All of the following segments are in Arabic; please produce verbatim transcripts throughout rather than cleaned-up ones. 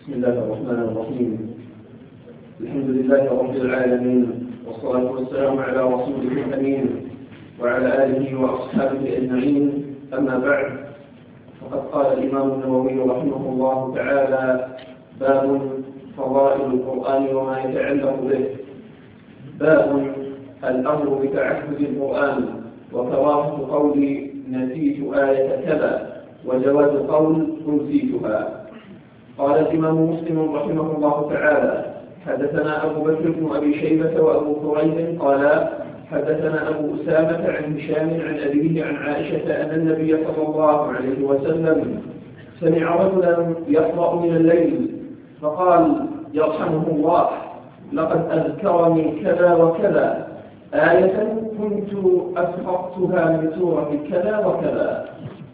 بسم الله الرحمن الرحيم. الحمد لله رب العالمين، والصلاة والسلام على رسوله الأمين وعلى آله وأصحابه أجمعين. أما بعد، فقد قال الإمام النووي رحمه الله تعالى: باب فضائل القرآن وما يتعلق به. باب الأمر بتعهد القرآن، وكراهة قول نسيت آية كذا، وجواز قول أنسيتها. قال الإمام مسلم رحمه الله تعالى: حدثنا أبو بكر بن أبي شيبة وأبو كريب قال حدثنا أبو أسامة عن هشام عن أبيه عن عائشة أن النبي صلى الله عليه وسلم سمع رجلا يقرأ من الليل فقال: يرحمه الله، لقد أذكرني كذا وكذا آية كنت أسقطتها من سورة كذا وكذا.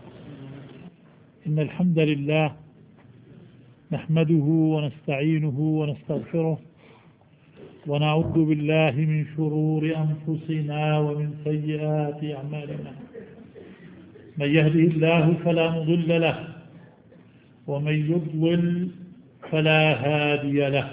إن الحمد لله نحمده ونستعينه ونستغفره، ونعوذ بالله من شرور أنفسنا ومن سيئات أعمالنا. من يهده الله فلا مضل له، ومن يضلل فلا هادي له.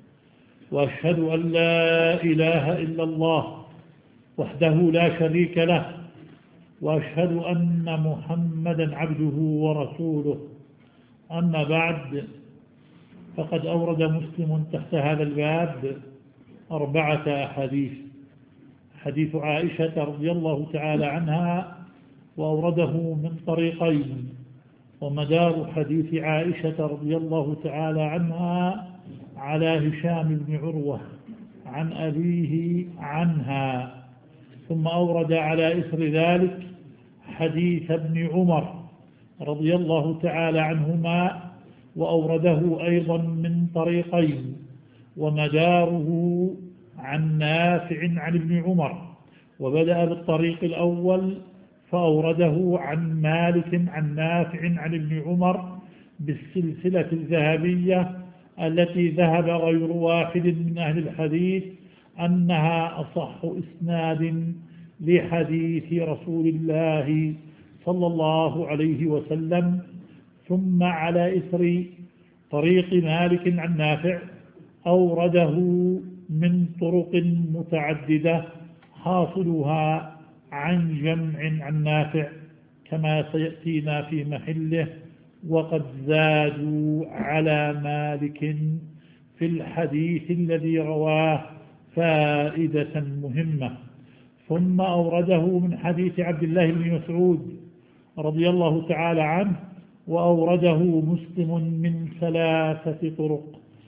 وأشهد أن لا إله إلا الله وحده لا شريك له، وأشهد أن محمدا عبده ورسوله. أما بعد، فقد أورد مسلم تحت هذا الباب أربعة أحاديث. حديث عائشة رضي الله تعالى عنها وأورده من طريقين، ومدار حديث عائشة رضي الله تعالى عنها على هشام بن عروة عن أبيه عنها. ثم أورد على إثر ذلك حديث ابن عمر رضي الله تعالى عنهما، وأورده أيضا من طريقين، ومداره عن نافع عن ابن عمر. وبدأ بالطريق الأول فأورده عن مالك عن نافع عن ابن عمر بالسلسلة الذهبية التي ذهب غير واحد من أهل الحديث أنها أصح إسناد لحديث رسول الله صلى الله عليه وسلم. ثم على إثر طريق مالك عن نافع أورده من طرق متعددة حاصلها عن جمع عن نافع كما سيأتينا في محله، وقد زادوا على مالك في الحديث الذي رواه فائدة مهمة. ثم أورده من حديث عبد الله بن مسعود رضي الله تعالى عنه، وأورده مسلم من ثلاثة طرق،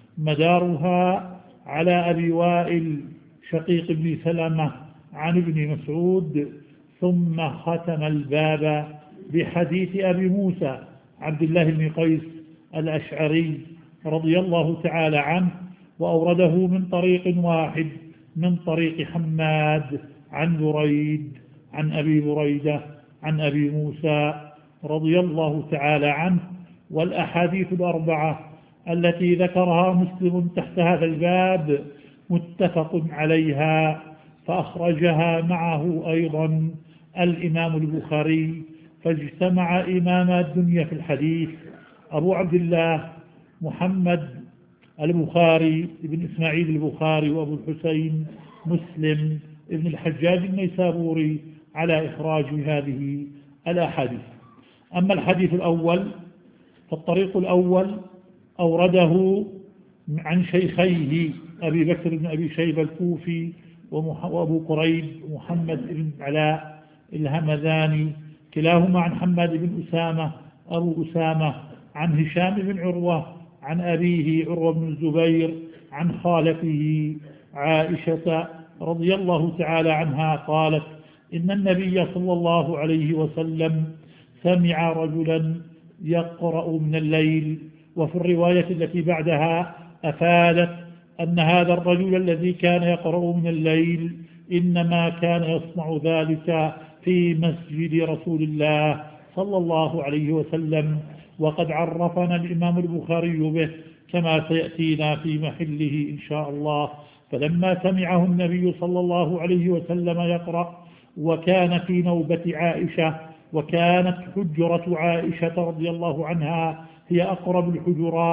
مدارها على أبي وائل شقيق بن سلمة عن ابن مسعود. ثم ختم الباب بحديث أبي موسى عبد الله بن قيس الأشعري رضي الله تعالى عنه، وأورده من طريق واحد، من طريق حماد عن بريد عن أبي بريدة عن أبي موسى رضي الله تعالى عنه. والأحاديث الأربعة التي ذكرها مسلم تحت هذا الباب متفق عليها، فأخرجها معه أيضا الإمام البخاري، فاجتمع إمام الدنيا في الحديث أبو عبد الله محمد البخاري ابن إسماعيل البخاري وأبو الحسين مسلم ابن الحجاج النيسابوري على إخراج هذه الأحاديث. أما الحديث الأول فالطريق الأول أورده عن شيخيه أبي بكر بن أبي شيبة الكوفي وأبو كريب محمد بن علاء الهمذاني، كلاهما عن حماد بن أسامة أبو أسامة عن هشام بن عروة عن أبيه عروة بن الزبير عن خالته عائشة رضي الله تعالى عنها قالت: إن النبي صلى الله عليه وسلم سمع رجلا يقرأ من الليل. وفي الرواية التي بعدها أفادت أن هذا الرجل الذي كان يقرأ من الليل إنما كان يصنع ذلك في مسجد رسول الله صلى الله عليه وسلم، وقد عرفنا الإمام البخاري به كما سيأتينا في محله إن شاء الله. فلما سمعه النبي صلى الله عليه وسلم يقرأ، وكان في نوبة عائشة، وكانت حجرة عائشة رضي الله عنها هي أقرب الحجرات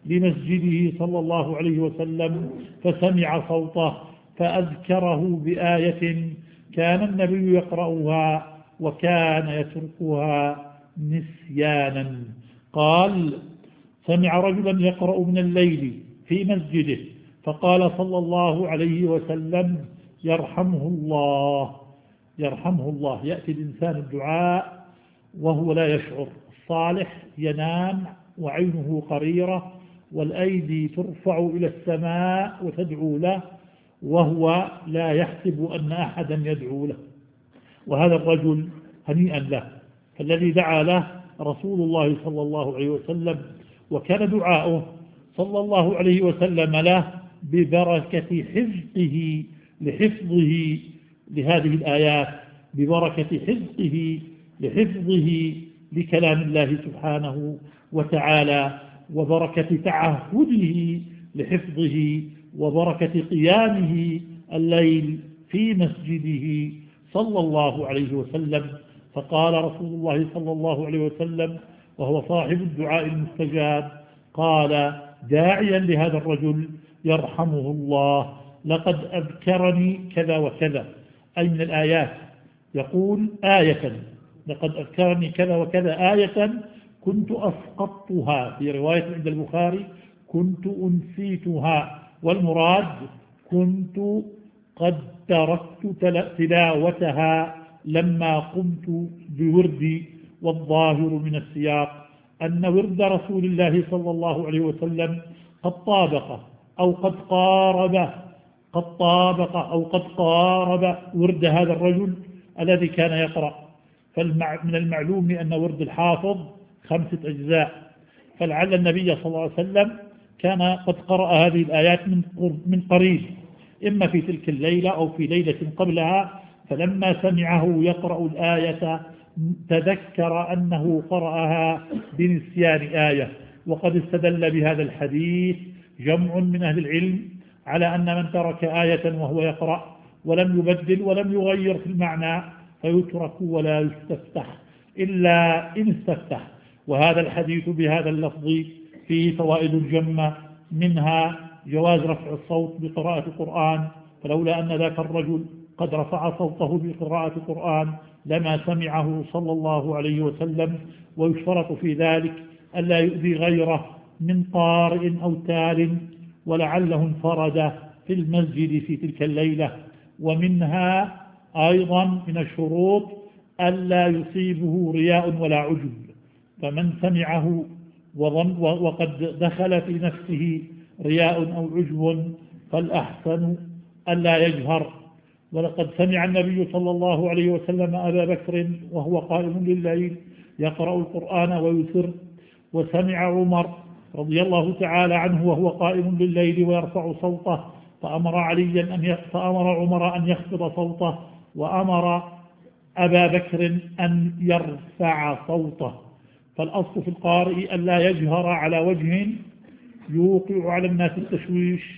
لمسجده صلى الله عليه وسلم فسمع صوته فأذكره بآية كان النبي يقرأها وكان يتركها نسيانا. قال: سمع رجلا يقرأ من الليل في مسجده فقال صلى الله عليه وسلم: يرحمه الله، يرحمه الله. يأتي الإنسان الدعاء وهو لا يشعر. الصالح ينام وعينه قريرة والأيدي ترفع إلى السماء وتدعو له وهو لا يحسب أن أحدا يدعو له، وهذا الرجل هنيئا له. فالذي دعا له رسول الله صلى الله عليه وسلم، وكان دعاؤه صلى الله عليه وسلم له ببركة حفظه لحفظه لهذه الآيات، ببركة حفظه لحفظه لكلام الله سبحانه وتعالى، وبركة تعهده لحفظه، وبركة قيامه الليل في مسجده صلى الله عليه وسلم. فقال رسول الله صلى الله عليه وسلم وهو صاحب الدعاء المستجاب، قال داعيا لهذا الرجل: يرحمه الله، لقد أذكرني كذا وكذا، أي من الآيات. يقول آية: لقد أذكرني كذا وكذا آية كنت أسقطتها، في رواية عند البخاري كنت أنسيتها، والمراد كنت قد تركت تلاوتها لما قمت بوردي. والظاهر من السياق أن ورد رسول الله صلى الله عليه وسلم قد طابق أو قد قارب قد طابق أو قد قارب ورد هذا الرجل الذي كان يقرأ. فمن المعلوم أن ورد الحافظ خمسة أجزاء، فلعل النبي صلى الله عليه وسلم كان قد قرأ هذه الآيات من قريب، إما في تلك الليلة أو في ليلة قبلها، فلما سمعه يقرأ الآية تذكر أنه قرأها بنسيان آية. وقد استدل بهذا الحديث جمع من أهل العلم على أن من ترك آية وهو يقرأ ولم يبدل ولم يغير في المعنى فيترك ولا يستفتح إلا إن استفتح. وهذا الحديث بهذا اللفظ فيه فوائد جمة، منها جواز رفع الصوت بقراءة القرآن، فلولا أن ذاك الرجل قد رفع صوته بقراءة القرآن لما سمعه صلى الله عليه وسلم. ويشترط في ذلك ألا يؤذي غيره من قارئ أو تال، ولعله انفرد في المسجد في تلك الليلة. ومنها أيضا من الشروط ألا يصيبه رياء ولا عجب، فمن سمعه وظن وقد دخل في نفسه رياء أو عجب فالأحسن ألا يجهر. ولقد سمع النبي صلى الله عليه وسلم أبا بكر وهو قائم لليل يقرأ القرآن ويسر، وسمع عمر رضي الله تعالى عنه وهو قائم لليل ويرفع صوته، فأمر عليا أن فأمر عمر أن يخفض صوته، وأمر أبا بكر أن يرفع صوته. فالأصل في القارئ ألا يجهر على وجه يوقع على الناس التشويش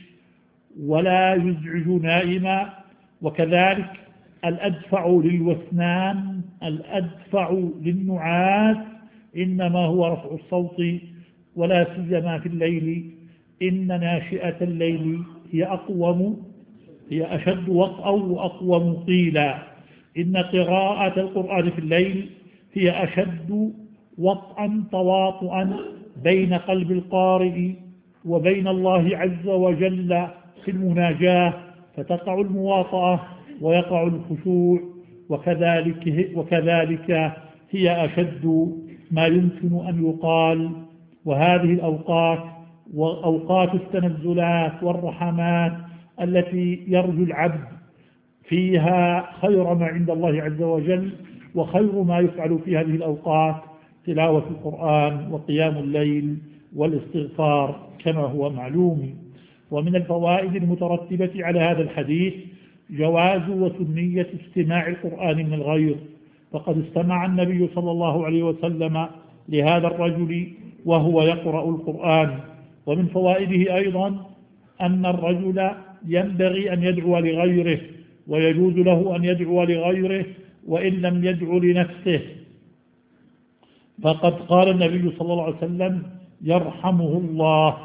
ولا يزعج نائما. وكذلك الأدفع للوسنان الأدفع للنعاس إنما هو رفع الصوت، ولا سيما في الليل، إن ناشئة الليل هي أقوم هي أشد وطئا وأقوم قيلا. إن قراءة القرآن في الليل هي أشد وطئا تواطؤا بين قلب القارئ وبين الله عز وجل في المناجاة، فتقع المواطأة ويقع الخشوع، وكذلك, وكذلك هي أشد ما يمكن أن يقال. وهذه الأوقات وأوقات التنزلات والرحمات التي يرجو العبد فيها خير ما عند الله عز وجل، وخير ما يفعل في هذه الأوقات تلاوة القرآن وقيام الليل والاستغفار كما هو معلوم. ومن الفوائد المترتبة على هذا الحديث جواز وسنية استماع القرآن من الغير، فقد استمع النبي صلى الله عليه وسلم لهذا الرجل وهو يقرأ القرآن. ومن فوائده أيضا أن الرجل ينبغي أن يدعو لغيره، ويجوز له أن يدعو لغيره وإن لم يدعو لنفسه، فقد قال النبي صلى الله عليه وسلم: يرحمه الله،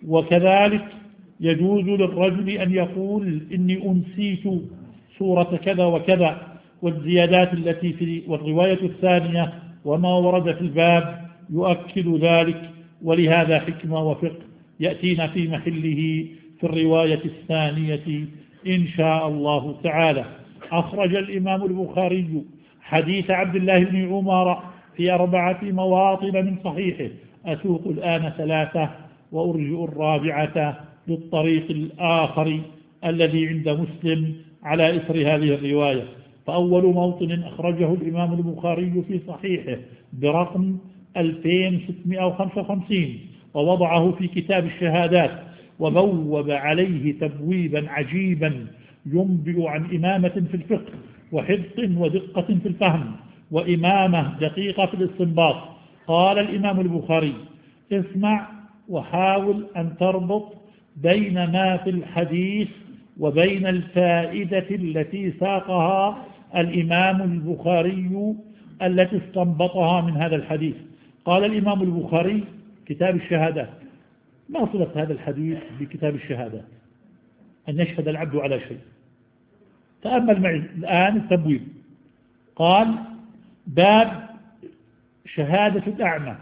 وكذلك يجوز للرجل أن يقول إني أنسيت سورة كذا وكذا، والزيادات التي في والرواية الثانية وما ورد في الباب يؤكد ذلك، ولهذا حكمة وفقه يأتينا في محله في الرواية الثانية إن شاء الله تعالى. أخرج الإمام البخاري حديث عبد الله بن عمر في أربعة مواطن من صحيحه، أسوق الآن ثلاثة وأرجئ الرابعة للطريق الآخر الذي عند مسلم على إثر هذه الرواية. فأول موطن أخرجه الإمام البخاري في صحيحه برقم ألفين وستمائة وخمسة وخمسين ووضعه في كتاب الشهادات، وبوب عليه تبويبا عجيبا ينبئ عن إمامة في الفقه وحفظ ودقة في الفهم وإمامة دقيقة في الاستنباط. قال الإمام البخاري: اسمع وحاول أن تربط بين ما في الحديث وبين الفائدة التي ساقها الإمام البخاري التي استنبطها من هذا الحديث. قال الإمام البخاري: كتاب الشهادات. ما صلة هذا الحديث بكتاب الشهادات؟ أن يشهد العبد على شيء. تأمل معي الآن التبويب. قال: باب شهادة الأعمى،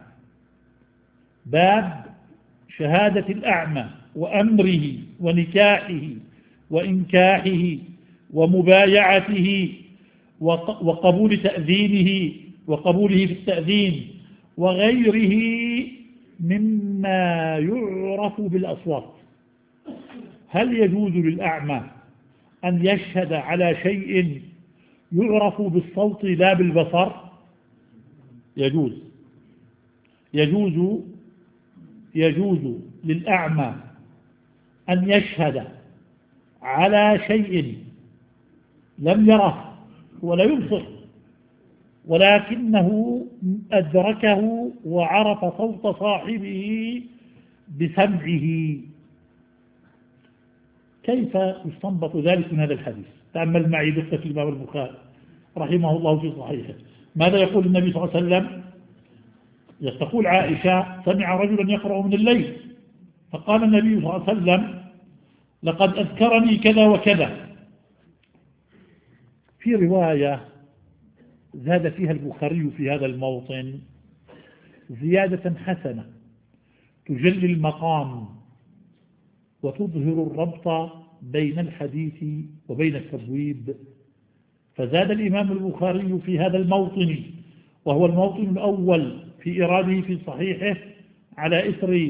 باب شهادة الأعمى وأمره ونكاحه وإنكاحه ومبايعته وقبول تأذينه وقبوله في التأذين وغيره مما يعرف بالأصوات. هل يجوز للأعمى أن يشهد على شيء يعرف بالصوت لا بالبصر؟ يجوز يجوز يجوز للأعمى أن يشهد على شيء لم يره ولا يبصر، ولكنه أدركه وعرف صوت صاحبه بسمعه. كيف يستنبط ذلك من هذا الحديث؟ تأمل معي دقة الإمام البخاري رحمه الله في صحيحه. ماذا يقول النبي صلى الله عليه وسلم؟ تقول عائشة: سمع رجلا يقرأ من الليل، فقال النبي صلى الله عليه وسلم: لقد أذكرني كذا وكذا. في رواية زاد فيها البخاري في هذا الموطن زيادة حسنة تجلي المقام وتظهر الربط بين الحديث وبين التبويب. فزاد الإمام البخاري في هذا الموطن، وهو الموطن الأول في إراده في صحيحه على إثر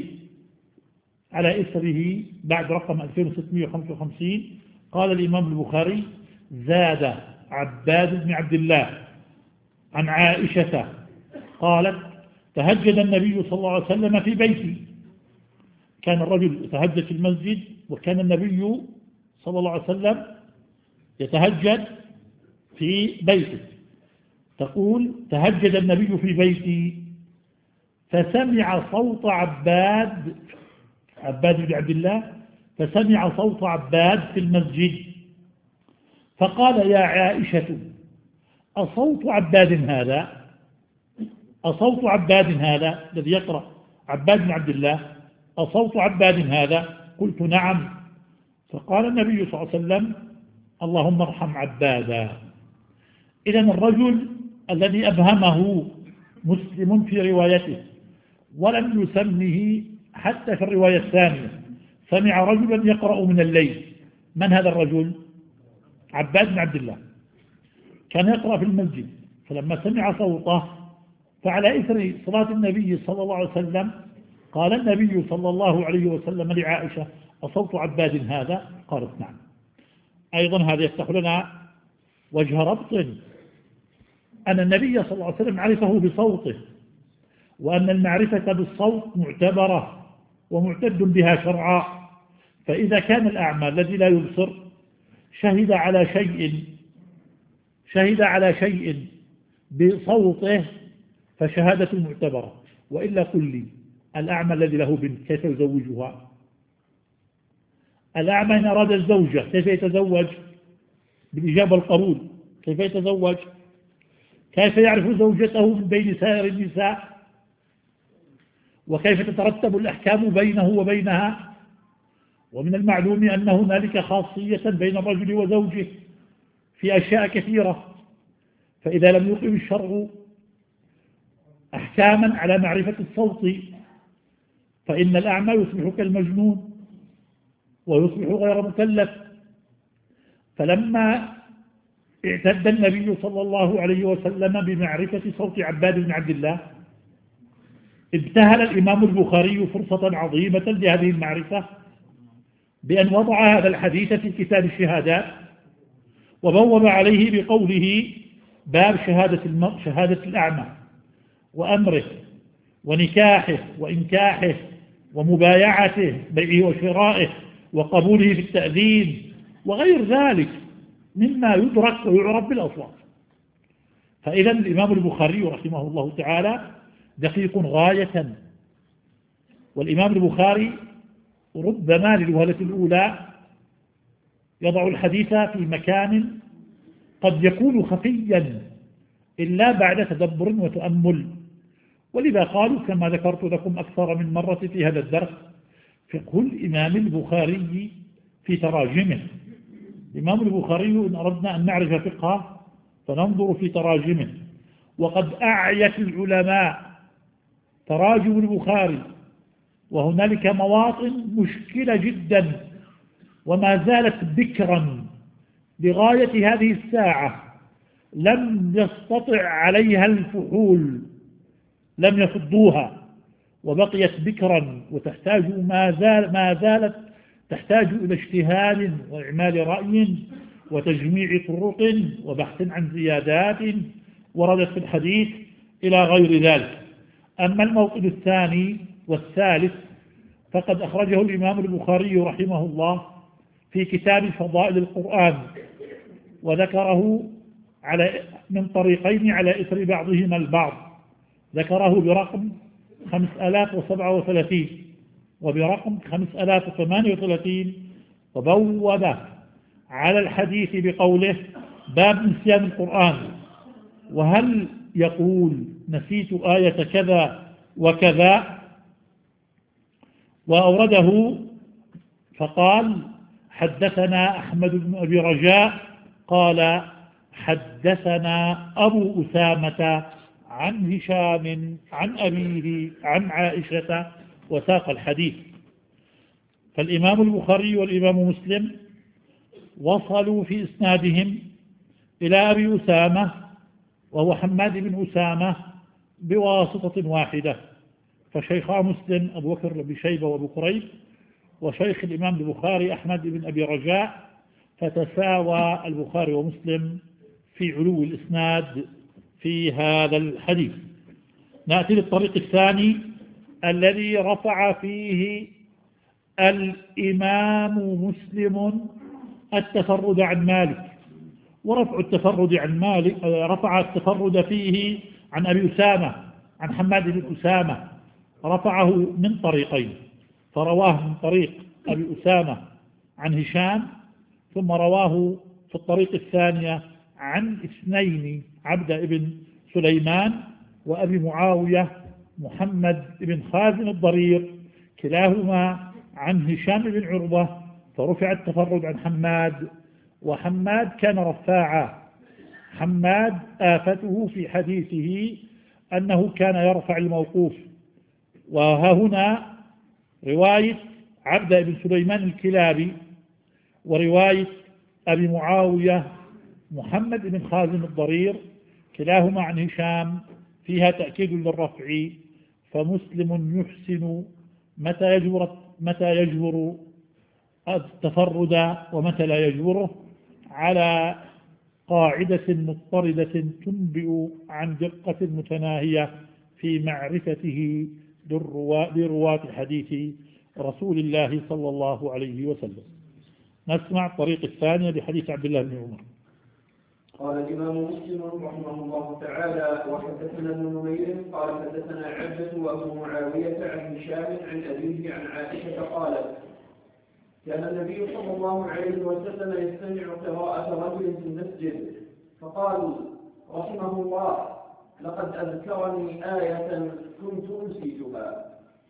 على إثره بعد رقم ألفين وستمائة وخمسة وخمسين. قال الإمام البخاري: زاد عباد بن عبد الله عن عائشة قالت: تهجد النبي صلى الله عليه وسلم في بيتي. كان الرجل يتهجد في المسجد، وكان النبي صلى الله عليه وسلم يتهجد في بيته. تقول: تهجد النبي في بيتي فسمع صوت عباد عباد بن عبد الله فسمع صوت عباد في المسجد، فقال: يا عائشة، أصوت عباد هذا؟ أصوت عباد هذا الذي يقرأ عباد بن عبد الله؟ أصوت عباد هذا؟ قلت: نعم. فقال النبي صلى الله عليه وسلم: اللهم ارحم عبادا. إذن الرجل الذي أبهمه مسلم في روايته ولم يسمه حتى في الرواية الثانية، سمع رجلا يقرأ من الليل. من هذا الرجل؟ عباد بن عبد الله، كان يقرأ في المسجد، فلما سمع صوته فعلى إثر صلاة النبي صلى الله عليه وسلم قال النبي صلى الله عليه وسلم لعائشة: أصوت عباد هذا؟ قالت: نعم. أيضا هذا يفتح لنا وجه ربط أن النبي صلى الله عليه وسلم عرفه بصوته، وأن المعرفة بالصوت معتبرة ومعتد بها شرعا. فإذا كان الأعمى الذي لا يبصر شهد على شيء شهد على شيء بصوته فشهادة معتبرة. وإلا قل لي، الأعمى الذي له بنت كيف يزوجها؟ الأعمى إن أراد الزوجة كيف يتزوج؟ بالإجابة والقبول. كيف يتزوج؟ كيف يعرف زوجته من بين سائر النساء؟ وكيف تترتب الأحكام بينه وبينها. ومن المعلوم أن هنالك خاصية بين الرجل وزوجه في أشياء كثيرة، فإذا لم يقم الشرع أحكاما على معرفة الصوت فإن الأعمى يصبح كالمجنون ويصبح غير مكلف. فلما اعتد النبي صلى الله عليه وسلم بمعرفة صوت عباد بن عبد الله ابتهل الإمام البخاري فرصة عظيمة لهذه المعرفة بأن وضع هذا الحديث في كتاب الشهادات، وبوب عليه بقوله: باب شهادة, الم... شهادة الأعمى وأمره ونكاحه وإنكاحه ومبايعته بيعه وشرائه وقبوله في التأذين وغير ذلك مما يدرك ويعرف بالأصوات. فإذا الإمام البخاري رحمه الله تعالى دقيق غاية. والإمام البخاري ربما للوهلة الأولى يضع الحديث في مكان قد يكون خفيا إلا بعد تدبر وتأمل، ولذا قالوا كما ذكرت لكم أكثر من مرة في هذا الدرس: فقه الإمام البخاري في تراجمه. الإمام البخاري إن أردنا أن نعرف فقهه فننظر في تراجمه، وقد أعيت العلماء تراجم البخاري، وهنالك مواطن مشكلة جدا وما زالت بكرا لغاية هذه الساعة لم يستطع عليها الفحول، لم يفضوها وبقيت بكرا وتحتاج ما, زال ما زالت تحتاج إلى اجتهاد وإعمال رأي وتجميع طرق وبحث عن زيادات وردت في الحديث إلى غير ذلك. أما الموطن الثاني والثالث فقد أخرجه الإمام البخاري رحمه الله في كتاب فضائل القرآن، وذكره على من طريقين على إثر بعضهما البعض. ذكره برقم خمس آلاف وسبعة وثلاثين وبرقم خمس آلاف وثمانية وثلاثين، وبوب على الحديث بقوله: باب نسيان القرآن، وهل يقول نسيت آية كذا وكذا. وأورده فقال: حدثنا أحمد بن أبي رجاء قال حدثنا أبو أسامة عن هشام عن أبيه عن عائشة، وساق الحديث. فالإمام البخاري والإمام مسلم وصلوا في إسنادهم إلى أبي أسامة وهو حماد بن أسامة بواسطة واحدة، فشيخا مسلم أبو بكر بن شيبة وأبو كريب، وشيخ الإمام البخاري أحمد بن أبي رجاء، فتساوى البخاري ومسلم في علو الإسناد في هذا الحديث. نأتي للطريق الثاني الذي رفع فيه الإمام مسلم التفرد عن مالك. ورفع التفرد عن مالك رفع التفرد فيه عن أبي أسامة عن حماد بن أسامة، رفعه من طريقين، فرواه من طريق أبي أسامة عن هشام، ثم رواه في الطريق الثانية عن اثنين: عبد بن سليمان وأبي معاوية محمد بن خازن الضرير، كلاهما عن هشام بن عروة، فرفع التفرد عن حماد. وحماد كان رفاعا. حماد آفته في حديثه أنه كان يرفع الموقوف. وها هنا رواية عبد بن سليمان الكلابي ورواية أبي معاوية محمد بن خازن الضرير كلاهما عن هشام فيها تأكيد للرفع، فمسلم يحسن متى يجبر متى يجبر التفرد ومتى لا يجبره على قاعدة مضطردة تنبئ عن دقة متناهية في معرفته لرواة حديث رسول الله صلى الله عليه وسلم. نسمع الطريق الثانية لحديث عبد الله بن عمر. قال الإمام مسلم رحمه الله تعالى: وحدثنا ابن نمير قال حدثنا عبدة وأبو معاوية عن هشام عن أبيه عن عائشة قالت: كان النبي صلى الله عليه وسلم يستمع قراءة رجل في المسجد فقال رحمه الله: لقد أذكرني آية كنت أنسيتها،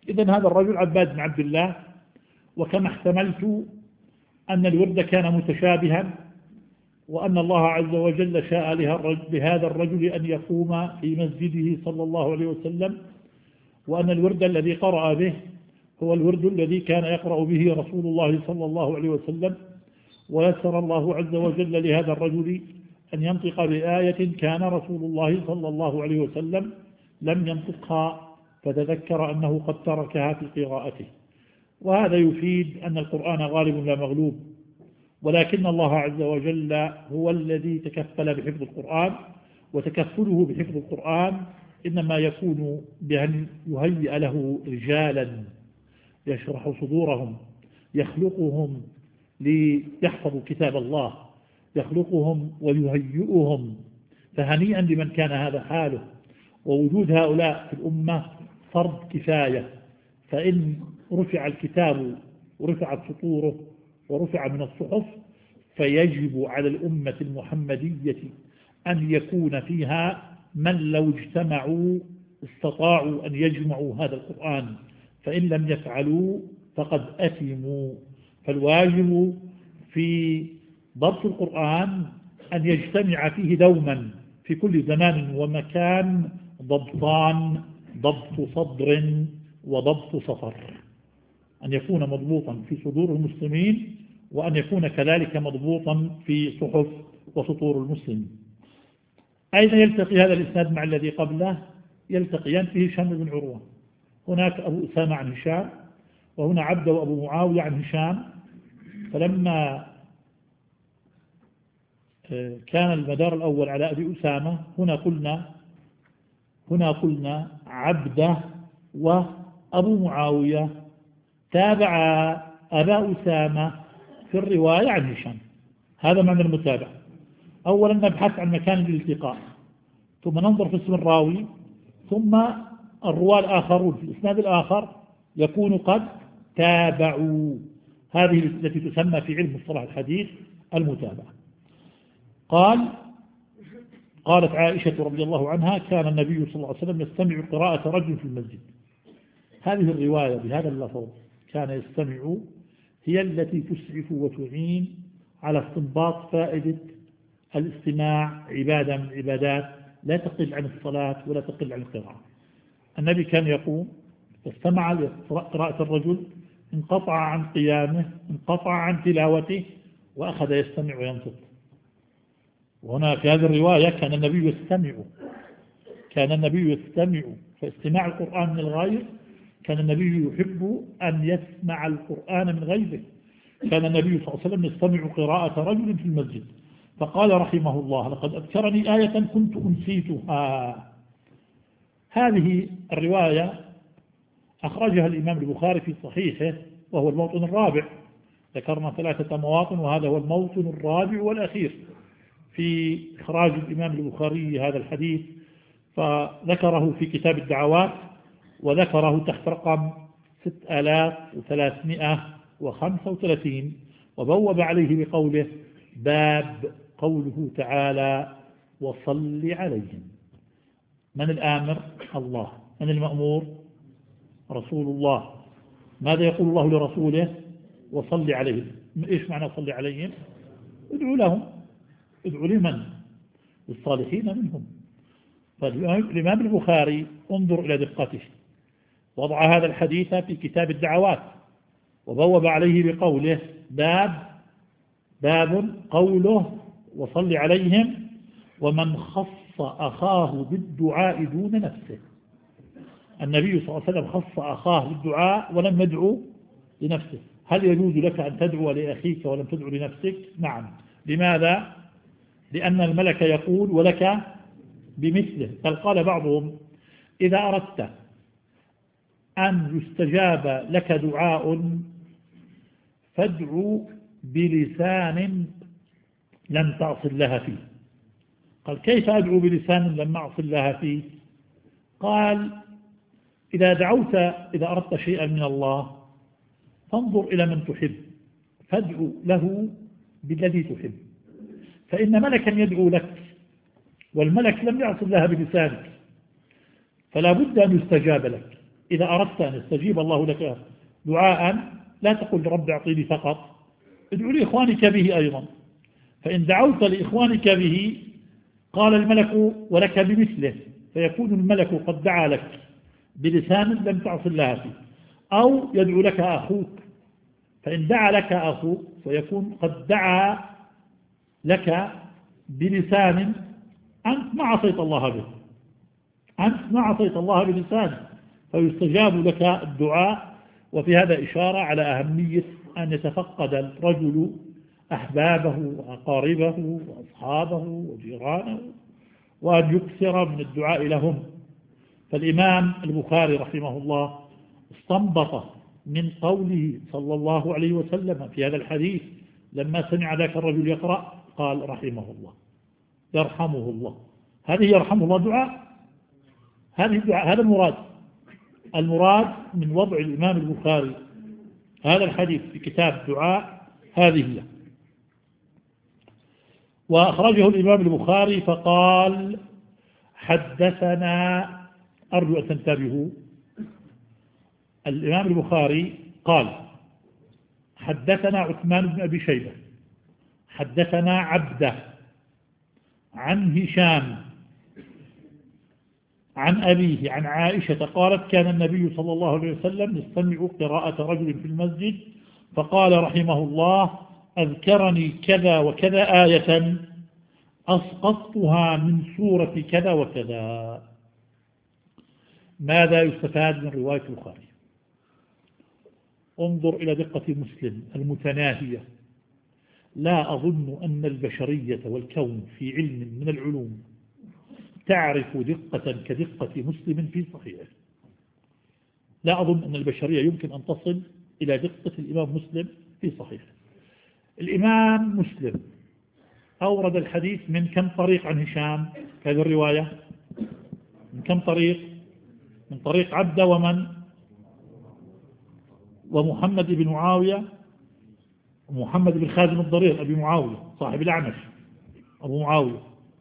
إذن هذا الرجل عباد بن عبد الله. وكما احتملت أن الورد كان متشابها، وأن الله عز وجل شاء لهذا الرجل أن يقوم في مسجده صلى الله عليه وسلم، وأن الورد الذي قرأ به هو الورد الذي كان يقرأ به رسول الله صلى الله عليه وسلم، ويسر الله عز وجل لهذا الرجل أن ينطق بآية كان رسول الله صلى الله عليه وسلم لم ينطقها، فتذكر أنه قد تركها في قراءته. وهذا يفيد أن القرآن غالب لا مغلوب، ولكن الله عز وجل هو الذي تكفل بحفظ القرآن، وتكفله بحفظ القرآن إنما يكون بأن يهيئ له رجالا يشرح صدورهم، يخلقهم ليحفظوا كتاب الله، يخلقهم ويهيئهم. فهنيئا لمن كان هذا حاله. ووجود هؤلاء في الأمة فرض كفاية، فإن رفع الكتاب ورفعت سطوره ورفع من الصحف فيجب على الأمة المحمدية أن يكون فيها من لو اجتمعوا استطاعوا أن يجمعوا هذا القرآن، فإن لم يفعلوا فقد أثموا. فالواجب في ضبط القرآن أن يجتمع فيه دوما في كل زمان ومكان ضبطان: ضبط صدر وضبط سطر، أن يكون مضبوطا في صدور المسلمين، وأن يكون كذلك مضبوطا في صحف وسطور المسلمين. أين يلتقي هذا الإسناد مع الذي قبله؟ يلتقيان فيه هشام بن عروة. هناك أبو أسامة عن هشام، وهنا عبده وأبو معاوية عن هشام. فلما كان المدار الأول على أبي أسامة، هنا قلنا هنا قلنا عبده وأبو معاوية تابع أبا أسامة في الرواية عن هشام. هذا معنى المتابعة. أولا نبحث عن مكان الالتقاء، ثم ننظر في اسم الراوي، ثم الرواة الآخرون في الإسناد الآخر يكون قد تابعوا. هذه التي تسمى في علم مصطلح الحديث المتابعة. قال قالت عائشة رضي الله عنها: كان النبي صلى الله عليه وسلم يستمع قراءة رجل في المسجد. هذه الرواية بهذا اللفظ كان يستمع هي التي تسعف وتعين على استنباط فائدة الاستماع عبادة من عبادات لا تقل عن الصلاة ولا تقل عن القراءة. النبي كان يقوم استمع لقراءة الرجل، انقطع عن قيامه، انقطع عن تلاوته، وأخذ يستمع وينصت. وهنا في هذه الرواية كان النبي يستمع كان النبي يستمع فاستماع القرآن من الغير. كان النبي يحب أن يسمع القرآن من غيره. كان النبي صلى الله عليه وسلم يستمع قراءة رجل في المسجد. فقال رحمه الله: لقد أذكرني آية كنت أنسيتها. هذه الرواية أخرجها الإمام البخاري في صحيحه، وهو الموطن الرابع. ذكرنا ثلاثة مواطن، وهذا هو الموطن الرابع والأخير في إخراج الإمام البخاري هذا الحديث. فذكره في كتاب الدعوات، وذكره تحت رقم ستة آلاف وثلاثمائة وخمسة وثلاثين، وبوب عليه بقوله: باب قوله تعالى: وصل عليهم. من الآمر؟ الله. من المأمور؟ رسول الله. ماذا يقول الله لرسوله؟ وصل عليهم. إيش معنى صل عليهم؟ ادعوا لهم. ادعوا لمن؟ للصالحين منهم. فالإمام البخاري انظر إلى دقته، وضع هذا الحديث في كتاب الدعوات، وبوب عليه بقوله: باب باب قوله وصل عليهم، ومن خص أخاه بالدعاء دون نفسه. النبي صلى الله عليه وسلم خص أخاه بالدعاء ولم يدعو لنفسه. هل يجوز لك أن تدعو لأخيك ولم تدعو لنفسك؟ نعم. لماذا؟ لأن الملك يقول: ولك بمثله. بل قال بعضهم: إذا أردت أن يستجاب لك دعاء فادعو بلسان لم تعصل لها فيه. قال: كيف أدعو بلسان لم أعصل لها فيه؟ قال: إذا دعوت إذا أردت شيئا من الله فانظر إلى من تحب فادعو له بالذي تحب، فإن ملكا يدعو لك والملك لم يعصل لها بلسانك، فلا بد أن يستجاب لك. إذا أردت أن يستجيب الله لك دعاء لا تقل رب أعطيني فقط، ادعو لإخوانك به أيضا، فإن دعوت لإخوانك به قال الملك ولك بمثله، فيكون الملك قد دعا لك بلسان لم تعص الله فيه. أو يدعو لك أخوك، فإن دعا لك أخوك فيكون قد دعا لك بلسان أنت ما عصيت الله به، أنت ما عصيت الله بلسان، فيستجاب لك الدعاء. وفي هذا إشارة على أهمية أن يتفقد الرجل أحبابه وأقاربه وأصحابه وجيرانه، وأن يكثر من الدعاء لهم. فالإمام البخاري رحمه الله استنبط من قوله صلى الله عليه وسلم في هذا الحديث لما سمع ذاك الرجل يقرأ قال رحمه الله يرحمه الله. هذه يرحمه الله دعاء، هذه الدعاء، هذا المراد. المراد من وضع الإمام البخاري هذا الحديث في كتاب دعاء هذه هي. وأخرجه الإمام البخاري فقال حدثنا، أرجو أن تنتبهوا، الإمام البخاري قال حدثنا عثمان بن أبي شيبة حدثنا عبده عن هشام عن أبيه عن عائشة قالت كان النبي صلى الله عليه وسلم يستمع قراءة رجل في المسجد فقال رحمه الله أذكرني كذا وكذا آية أسقطتها من سورة كذا وكذا. ماذا يستفاد من رواية البخاري؟ انظر إلى دقة مسلم المتناهية. لا أظن أن البشرية والكون في علم من العلوم تعرف دقة كدقة مسلم في صحيحه. لا أظن أن البشرية يمكن أن تصل إلى دقة الإمام مسلم في صحيحه. الإمام مسلم أورد الحديث من كم طريق عن هشام هذه الرواية؟ من كم طريق؟ من طريق عبده ومن؟ ومحمد بن معاوية، ومحمد بن خازم الضرير أبي معاوية صاحب الأعمش أبو معاوية.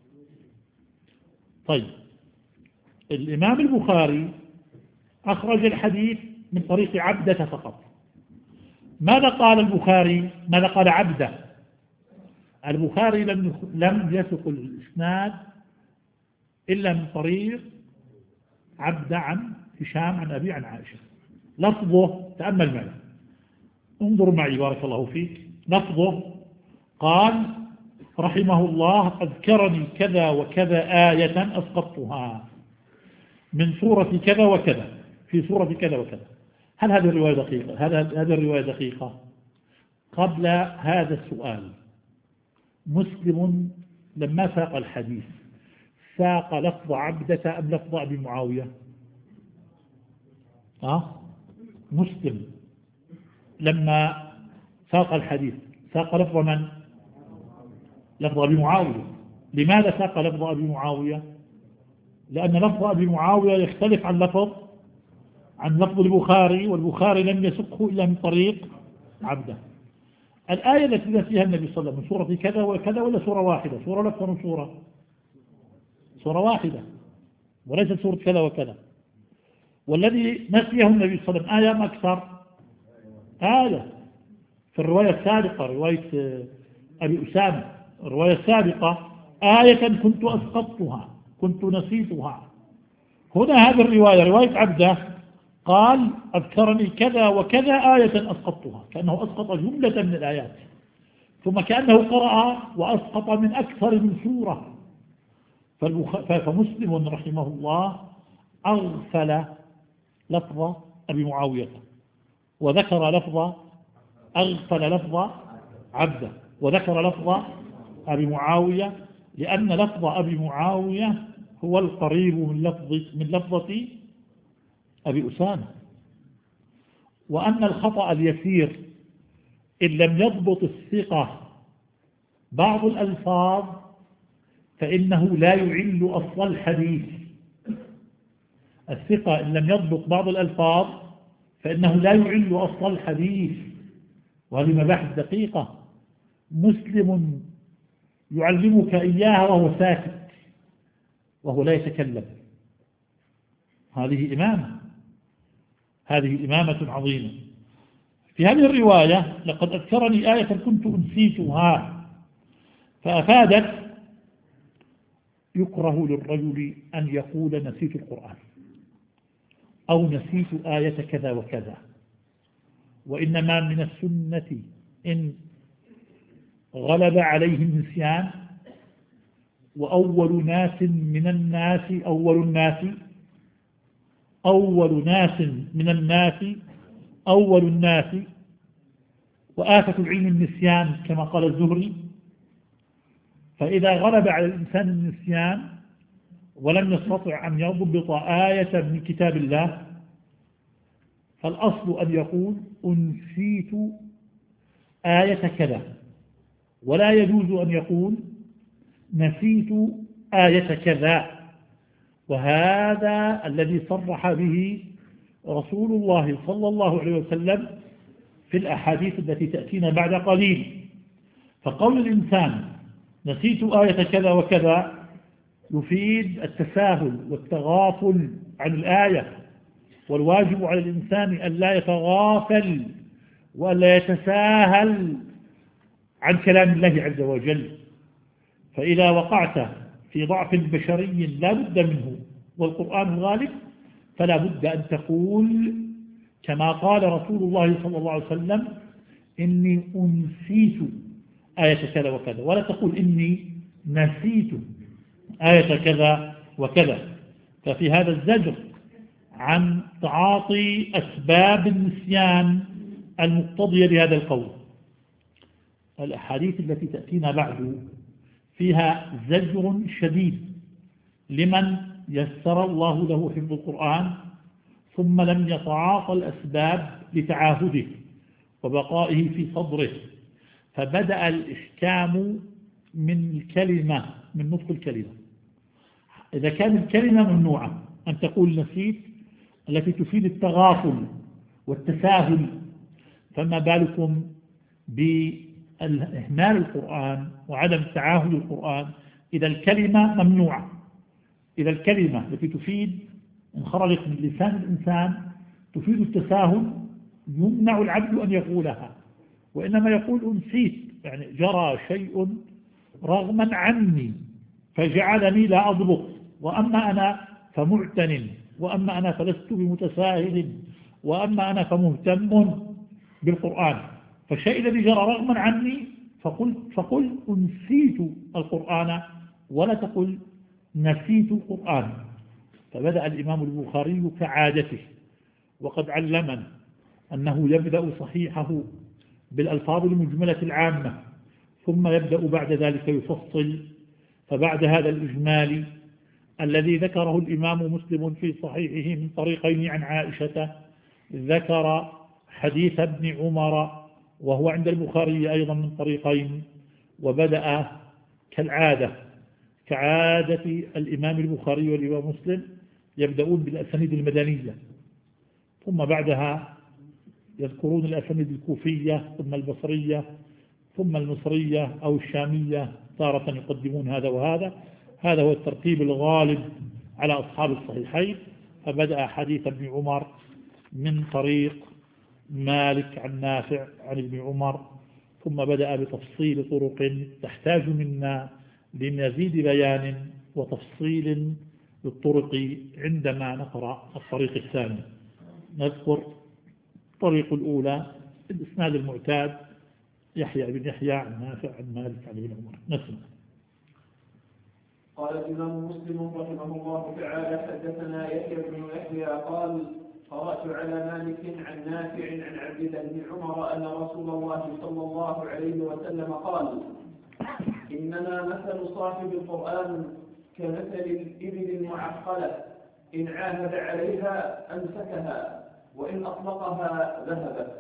طيب الإمام البخاري أخرج الحديث من طريق عبدة فقط. ماذا قال البخاري؟ ماذا قال عبدة؟ البخاري لم لم يسق الإسناد إلا من طريق عبدة عن هشام عن أبي عن عائشة. لفظه تأمل معي، انظر معي بارك الله فيك. لفظه قال رحمه الله أذكرني كذا وكذا آية أسقطتها من سورة كذا وكذا في سورة كذا وكذا. هل هذه الرواية دقيقة؟ هذا هذه الرواية دقيقة؟ قبل هذا السؤال، مسلم لما ساق الحديث ساق لفظ عبدة أم لفظ أبي معاوية؟ أه؟ مسلم لما ساق الحديث ساق لفظ من؟ لفظ أبي معاوية. لماذا ساق لفظ أبي معاوية؟ لأن لفظ أبي معاوية يختلف عن لفظ عن لفظ البخاري، والبخاري لم يسقه إلا من طريق عبده. الآية التي نسيها النبي صلى الله عليه وسلم من سورة كذا وكذا ولا سورة واحدة؟ سورة ولا أكثر من سورة؟ سورة واحدة وليست سورة كذا وكذا. والذي نسيه النبي صلى الله عليه وسلم آية ما أكثر؟ آية. في الرواية السابقة رواية أبي أسامة الرواية السابقة آية كنت أسقطتها كنت نسيتها. هنا هذه الرواية رواية عبده قال أذكرني كذا وكذا آية أسقطتها، كأنه أسقط جملة من الآيات، ثم كأنه قرأ وأسقط من أكثر من سورة. فمسلم رحمه الله أغفل لفظ أبي معاوية وذكر لفظ أغفل لفظ عبده وذكر لفظ أبي معاوية، لأن لفظ أبي معاوية هو القريب من لفظ من لفظة أبي أسامة. وأن الخطأ اليسير إن لم يضبط الثقة بعض الألفاظ فإنه لا يعل أصل الحديث. الثقة إن لم يضبط بعض الألفاظ فإنه لا يعل أصل الحديث، وهذه مباحث دقيقة. مسلم يعلمك إياها وهو ساكت وهو لا يتكلم، هذه إمامة. هذه إمامة عظيمة. في هذه الرواية لقد أذكرني آية كنت أنسيتها، فأفادت يكره للرجل أن يقول نسيت القرآن أو نسيت آية كذا وكذا، وإنما من السنة إن غلب عليه النسيان، وأول ناس من الناس أول الناس أول ناس من الناس أول الناس وآفة العلم النسيان كما قال الزهري. فإذا غلب على الإنسان النسيان ولم يستطع أن يضبط آية من كتاب الله، فالأصل أن يقول أنسيت آية كذا، ولا يجوز أن يقول نسيت آية كذا. وهذا الذي صرح به رسول الله صلى الله عليه وسلم في الأحاديث التي تأتينا بعد قليل. فقول الإنسان نسيت آية كذا وكذا يفيد التساهل والتغافل عن الآية، والواجب على الإنسان أن لا يتغافل وأن لا يتساهل عن كلام الله عز وجل. فإذا وقعت في ضعف بشري لا بد منه والقرآن الغالب، فلا بد أن تقول كما قال رسول الله صلى الله عليه وسلم إني أنسيت آية كذا وكذا، ولا تقول إني نسيت آية كذا وكذا. ففي هذا الزجر عن تعاطي أسباب النسيان المقتضية لهذا القول. الأحاديث التي تأتينا بعد فيها زجر شديد لمن يسر الله له حفظ القرآن ثم لم يتعاطى الأسباب لتعاهده وبقائه في صدره، فبدأ الإحكام من الكلمة، من نطق الكلمة. إذا كانت الكلمة ممنوعة أن تقول نسيت التي تفيد التغافل والتساهل، فما بالكم بإهمال القرآن وعدم تعاهد القرآن إذا الكلمة ممنوعة. إذا الكلمة التي تفيد إن خرجت من لسان الإنسان تفيد التساهل يمنع العبد أن يقولها، وإنما يقول أنسيت، يعني جرى شيء رغما عني فجعلني لا أضبط، وأما أنا فمعتن، وأما أنا فلست بمتساهل، وأما أنا فمهتم بالقرآن. فالشيء الذي جرى رغما عني فقل, فقل أنسيت القرآن ولا تقل نسيت القرآن. فبدأ الإمام البخاري كعادته وقد علمنا أنه يبدأ صحيحه بالألفاظ المجملة العامة ثم يبدأ بعد ذلك يفصل. فبعد هذا الإجمال الذي ذكره الإمام مسلم في صحيحه من طريقين عن عائشة، ذكر حديث ابن عمر وهو عند البخاري أيضا من طريقين، وبدأ كالعادة كعادة الإمام البخاري والإمام مسلم يبدأون بالأسانيد المدنية، ثم بعدها يذكرون الأسانيد الكوفية ثم البصرية ثم المصرية أو الشامية، تارة يقدمون هذا وهذا. هذا هو الترتيب الغالب على أصحاب الصحيحين. فبدأ حديث ابن عمر من طريق مالك عن نافع عن ابن عمر، ثم بدأ بتفصيل طرق تحتاج منا لمزيد بيان وتفصيل للطرق عندما نقرأ الطريق الثاني. نذكر الطريق الأولى الإسناد المعتاد يحيى بن يحيى عن نافع عن مالك عن ابن عمر. نسمع. قال الإمام مسلم رحمه الله تعالى حدثنا يحيى بن يحيى قال قرأت على مالك عن نافع عن عبد الله بن عمر أن رسول الله صلى الله عليه وسلم قال إنما مثل صاحب القرآن كمثل الإبل المعقلة إن عاهد عليها أمسكها وإن أطلقها ذهبت.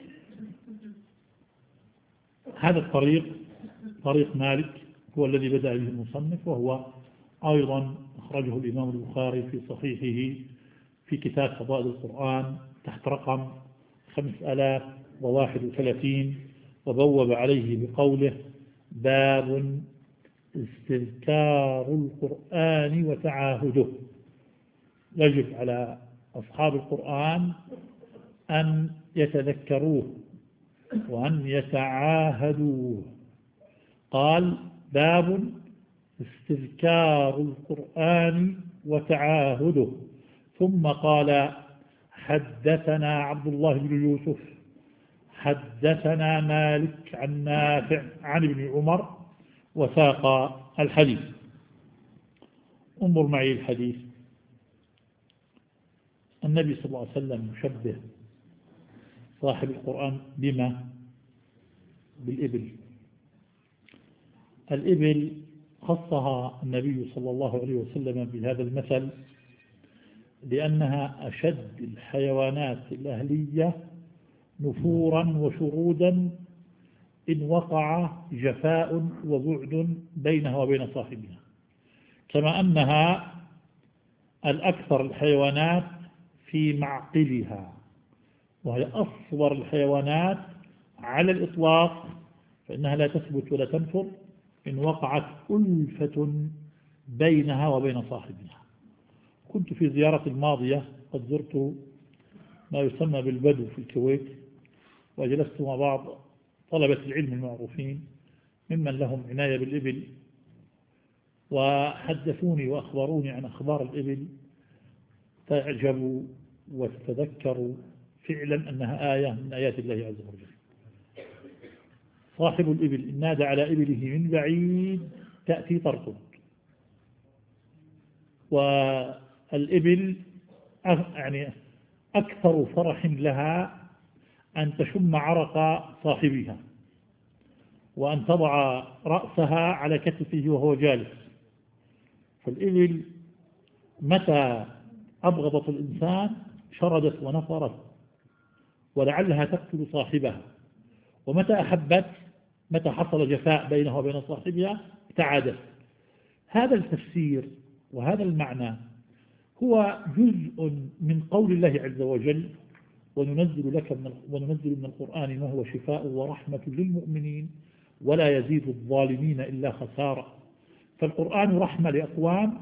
هذا الطريق طريق مالك هو الذي بدأ به المصنف، وهو أيضا أخرجه الإمام البخاري في صحيحه في كتاب فضائل القرآن تحت رقم خمسة آلاف وواحد وثلاثين، وبوب عليه بقوله باب استذكار القرآن وتعاهده. يجب على أصحاب القرآن أن يتذكروه وأن يتعاهدوه. قال: باب استذكار القرآن وتعاهده. ثم قال: حدثنا عبد الله بن يوسف حدثنا مالك عن نافع عن ابن عمر، وساق الحديث. انظر معي الحديث. النبي صلى الله عليه وسلم يشبه صاحب القرآن بما؟ بالإبل. الإبل خصها النبي صلى الله عليه وسلم بهذا المثل لأنها أشد الحيوانات الأهلية نفورا وشرودا إن وقع جفاء وبعد بينها وبين صاحبها، كما أنها الأكثر الحيوانات في معقلها، وهي أصغر الحيوانات على الإطلاق، فإنها لا تثبت ولا تنفر إن وقعت ألفة بينها وبين صاحبها. كنت في زيارة الماضية قد زرت ما يسمى بالبدو في الكويت، وجلست مع بعض طلبة العلم المعروفين ممن لهم عناية بالإبل، وحدثوني وأخبروني عن أخبار الإبل، فأعجبوا وتذكروا فعلا أنها آية من آيات الله عز وجل. صاحب الإبل إن نادى على إبله من بعيد تأتي تركض. والإبل يعني أكثر فرح لها أن تشم عرق صاحبها، وأن تضع رأسها على كتفه وهو جالس. فالإبل متى أبغضت الإنسان شردت ونفرت، ولعلها تقتل صاحبها، ومتى أحبت، متى حصل جفاء بينها وبين صاحبها ابتعدت. هذا التفسير وهذا المعنى هو جزء من قول الله عز وجل: وننزل لك من وننزل من القرآن ما هو شفاء ورحمة للمؤمنين ولا يزيد الظالمين إلا خسارة. فالقرآن رحمة لأقوام،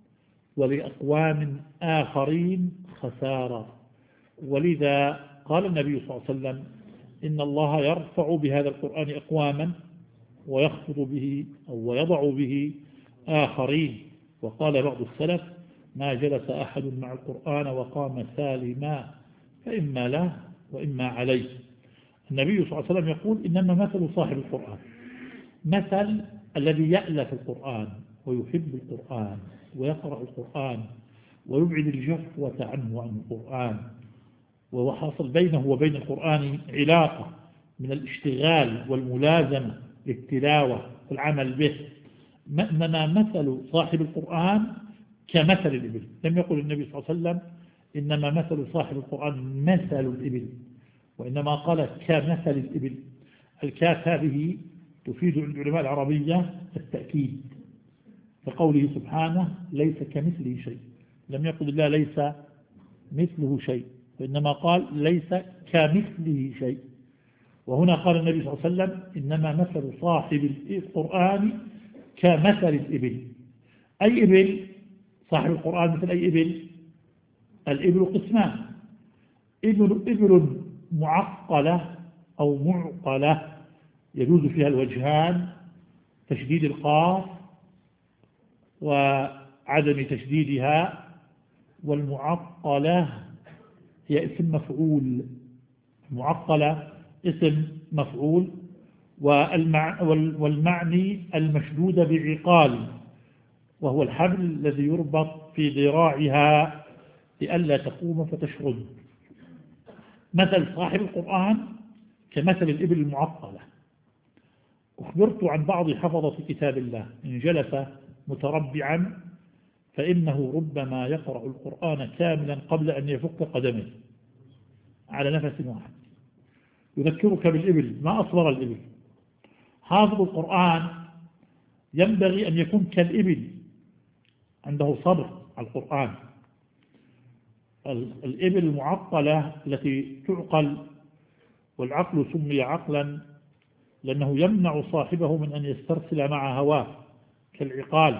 ولأقوام آخرين خسارة. ولذا قال النبي صلى الله عليه وسلم: إن الله يرفع بهذا القرآن أقواما ويخفض به أو ويضع به آخرين. وقال بعض السلف: ما جلس أحد مع القرآن وقام سالما فإما له وإما عليه. النبي صلى الله عليه وسلم يقول: إنما مثل صاحب القرآن مثل الذي يألف القرآن ويحب القرآن ويقرأ القرآن ويبعد الجفوة عنه وعن القرآن، وحاصل بينه وبين القرآن علاقة من الاشتغال والملازمة للتلاوة والعمل به. إنما مثل صاحب القرآن كمثل الإبل. لم يقل النبي صلى الله عليه وسلم إنما مثل صاحب القرآن مثل الإبل، وإنما قال كمثل الإبل. الكاف هذه تفيد عند علماء العربية التأكيد، كقوله سبحانه: ليس كمثله شيء. لم يقل الله ليس مثله شيء، وإنما قال ليس كمثله شيء. وهنا قال النبي صلى الله عليه وسلم: إنما مثل صاحب القرآن كمثل الإبل. أي إبل؟ صاحب القرآن مثل أي إبل؟ الإبل قسمان: إبل, إبل معقلة أو معقلة يجوز فيها الوجهان، تشديد القاف وعدم تشديدها. والمعقلة هي اسم مفعول، معقلة اسم مفعول. والمع والمعني المشدود بعقال، وهو الحبل الذي يربط في ذراعها لئلا تقوم فتشرد. مثل صاحب القرآن كمثل الإبل المعقلة. أخبرت عن بعض حفظة كتاب الله: إن جلس متربعا فإنه ربما يقرأ القرآن كاملا قبل أن يفك قدمه على نفس واحد. يذكرك بالإبل، ما أصبر الإبل. حافظ القرآن ينبغي أن يكون كالإبل، عنده صبر على القرآن. الإبل المعقلة التي تعقل، والعقل سمي عقلا لأنه يمنع صاحبه من أن يسترسل مع هواه كالعقال.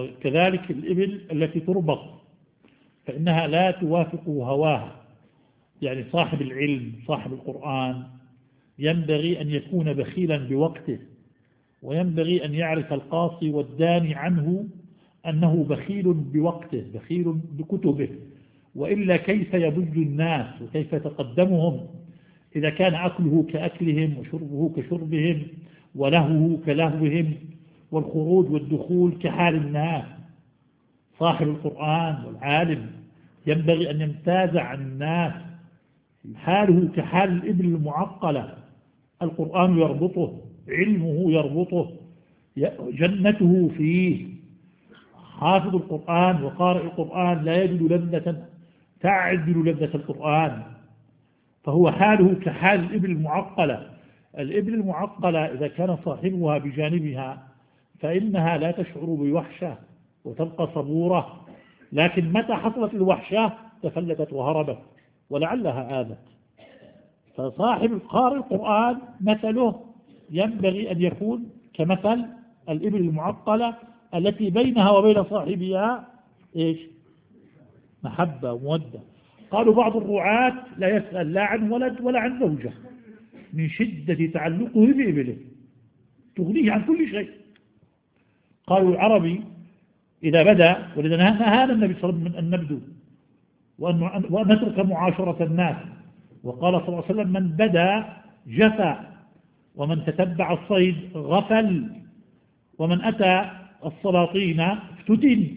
وكذلك الإبل التي تربط فإنها لا توافق هواها، يعني صاحب العلم صاحب القرآن ينبغي أن يكون بخيلا بوقته، وينبغي أن يعرف القاصي والداني عنه أنه بخيل بوقته بخيل بكتبه، وإلا كيف يبذ الناس وكيف يتقدمهم إذا كان أكله كأكلهم وشربه كشربهم ولهوه كلهوهم والخروج والدخول كحال الناس. صاحب القرآن والعالم ينبغي أن يمتاز عن الناس، حاله كحال الإبل المعقلة، القرآن يربطه، علمه يربطه، جنته فيه. حافظ القرآن وقارئ القرآن لا يجد لذة تعدل لذة القرآن، فهو حاله كحال الإبل المعقلة. الإبل المعقلة إذا كان صاحبها بجانبها فإنها لا تشعر بوحشة وتبقى صبورة، لكن متى حصلت الوحشة تفلتت وهربت ولعلها آذت. فصاحب قارئ القرآن مثله ينبغي أن يكون كمثل الإبل المعقلة التي بينها وبين صاحبها إيش؟ محبة ومودة. قالوا بعض الرعاة لا يسأل لا عن ولد ولا عن زوجة من شدة تعلقه بإبله، تغنيه عن كل شيء. قالوا العربي إذا بدأ، ولذا نهانا النبي صلى الله عليه وسلم من أن نبدو وأن نترك معاشرة الناس، وقال صلى الله عليه وسلم من بدأ جفى، ومن تتبع الصيد غفل، ومن أتى السلاطين افتتن.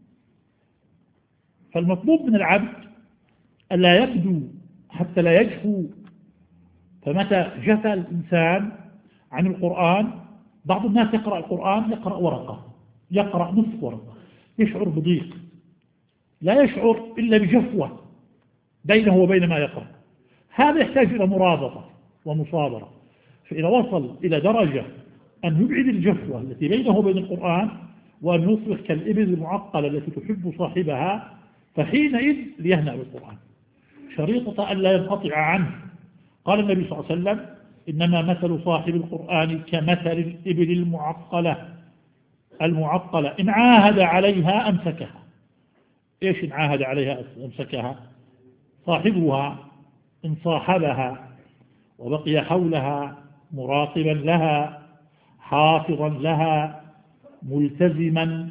فالمطلوب من العبد ألا يبدو حتى لا يجفو. فمتى جفى الإنسان عن القرآن، بعض الناس يقرأ القرآن يقرأ ورقة، يقرأ نصف ورقة، يشعر بضيق، لا يشعر إلا بجفوة بينه وبين ما يقرأ. هذا يحتاج إلى مرابطة ومصابرة. فإذا وصل إلى درجة أن يبعد الجفوة التي بينه وبين القرآن وأن يصبح كالإبل المعقلة التي تحب صاحبها، فحينئذ ليهنأ بالقرآن شريطة أن لا ينقطع عنه. قال النبي صلى الله عليه وسلم إنما مثل صاحب القرآن كمثل الإبل المعقلة المعقلة إن عاهد عليها أمسكها. إيش إن عاهد عليها أمسكها؟ صاحبها إن صاحبها وبقي حولها مراقبا لها حافظا لها ملتزما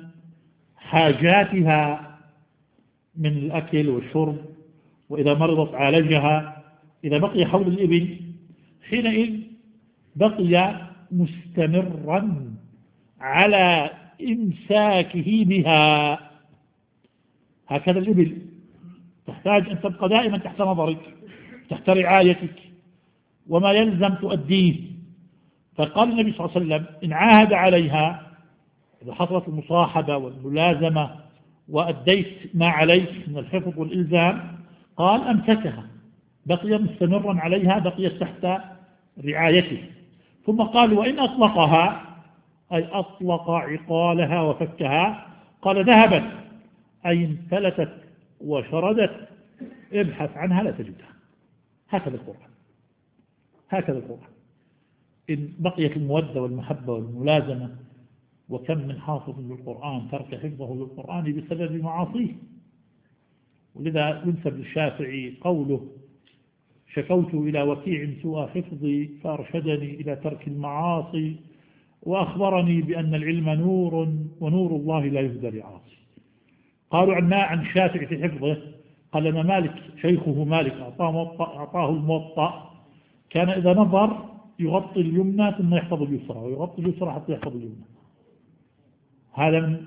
حاجاتها من الأكل والشرب، وإذا مرضت عالجها، إذا بقي حول الإبل حينئذ بقي مستمرا على إمساكه بها. هكذا الإبل تحتاج أن تبقى دائما تحت نظرك، تحت رعايتك، وما يلزم تؤديه. فقال النبي صلى الله عليه وسلم إن عاهد عليها، إذا حصلت المصاحبة والملازمة وأديت ما عليك من الحفظ والإلزام، قال أمسكها، بقي مستمرا عليها، بقيت تحت رعايته. ثم قال وإن أطلقها، أي أطلق عقالها وفكها، قال ذهبت أي انفلتت وشردت، ابحث عنها لا تجدها. هكذا القرآن، هكذا القرآن إن بقيت المودة والمحبة والملازمة. وكم من حافظ للقرآن ترك حفظه للقرآن بسبب معاصيه. ولذا ينسب للشافعي قوله شكوت إلى وكيع سوء حفظي فأرشدني إلى ترك المعاصي، وأخبرني بأن العلم نور ونور الله لا يهدى لعاصي. قالوا عن ما عن الشافعي في حفظه، قال لنا مالك شيخه مالك أعطاه, أعطاه الموطأ، كان إذا نظر يغطي اليمنى ثم يحفظ اليسرى، ويغطي اليسرى حتى يحفظ اليمنى. هذا من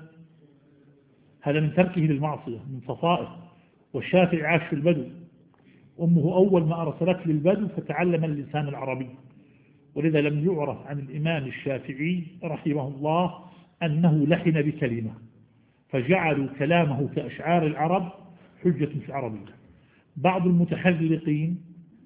هذا من تركه للمعصية، من صفائه. والشافعي عاش في البدو، أمه أول ما أرسلت للبدو فتعلم اللسان العربي. ولذا لم يعرف عن الإمام الشافعي رحمه الله أنه لحن بكلمة، فجعلوا كلامه كأشعار العرب حجة في العربية. بعض المتحذلقين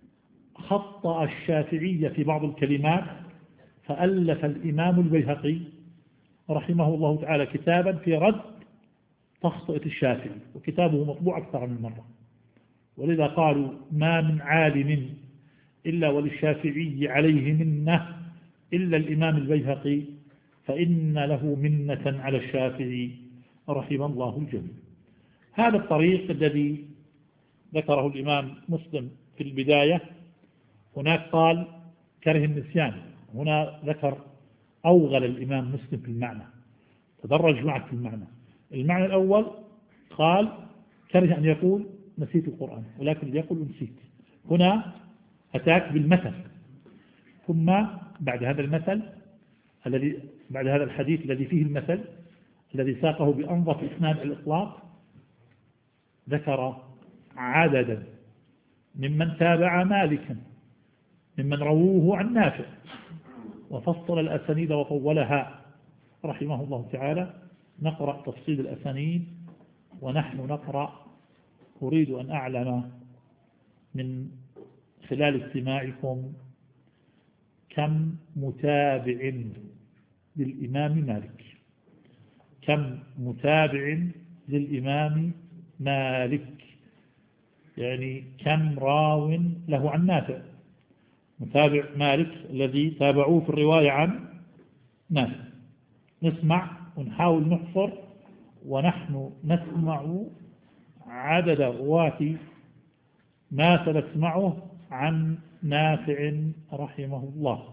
خطأ الشافعي في بعض الكلمات، فألف الإمام البيهقي رحمه الله تعالى كتابا في رد تخطئة الشافعي، وكتابه مطبوع أكثر من مرة. ولذا قالوا ما من عالم إلا وللشافعي عليه منة إلا الإمام البيهقي، فإن له منة على الشافعي رحم الله الجميع. هذا الطريق الذي ذكره الإمام مسلم في البداية هناك قال كره النسيان، هنا ذكر أوغل الإمام مسلم في المعنى، تدرج معك في المعنى. المعنى الأول قال كره أن يقول نسيت القرآن، ولكن يقول نسيت. هنا أتاك بالمثل، ثم بعد هذا المثل الذي بعد هذا الحديث الذي فيه المثل الذي ساقه بأنظف إسناد الإطلاق ذكر عددا ممن تابع مالكا ممن رووه عن نافع، وفصل الأسانيد وطولها رحمه الله تعالى. نقرأ تفصيل الأسانيد ونحن نقرأ. أريد أن أعلم من خلال استماعكم كم متابع للإمام مالك، كم متابع للإمام مالك، يعني كم راو له عن نافع. متابع مالك الذي تابعوه في الرواية عن نافع. نسمع ونحاول نحصر، ونحن نسمع عدد رواة ما سنسمعه عن نافع رحمه الله.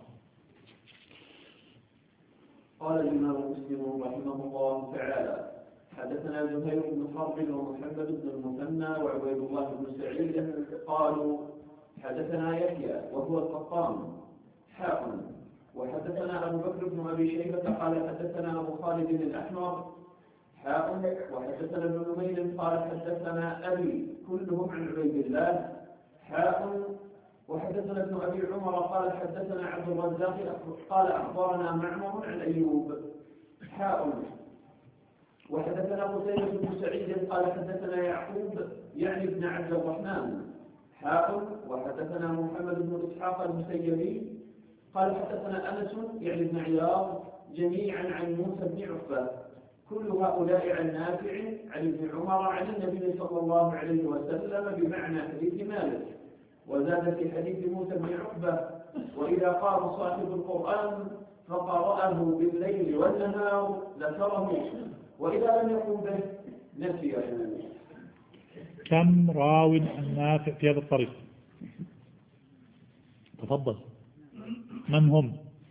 قال الإمام مسلم رحمه الله تعالى: حدثنا زهير بن حرب ومحمد بن المثنى وعبيد الله بن سعيد قالوا حدثنا يحيى وهو القطان حاء وحدثنا أبو بكر بن أبي شيبة قال حدثنا أبو خالد الأحمر حاء وحدثنا ابن نمير قال حدثنا أبي كلهم عن عبيد الله حاء وحدثنا ابن أبي عمر قال حدثنا عبد الرزاق قال أخبرنا معمر عن أيوب حاء وحدثنا قتيبة بن سعيد قال حدثنا يعقوب يعني ابن عبد الرحمن حاء وحدثنا محمد بن إسحاق المسيبي قال حدثنا أنس يعني ابن عياض جميعا عن موسى بن عقبة كل هؤلاء عن نافع عن ابن عمر عن النبي صلى الله عليه وسلم بمعنى حديث مالك. وزاد في حديث موسى بن عقبة: وإذا قام صاحب القرآن فقرأه بالليل والنهار ذكره، وإذا لم يقم به نسيه. كم راو عن نافع في هذا الطريق؟ تفضل. من هم؟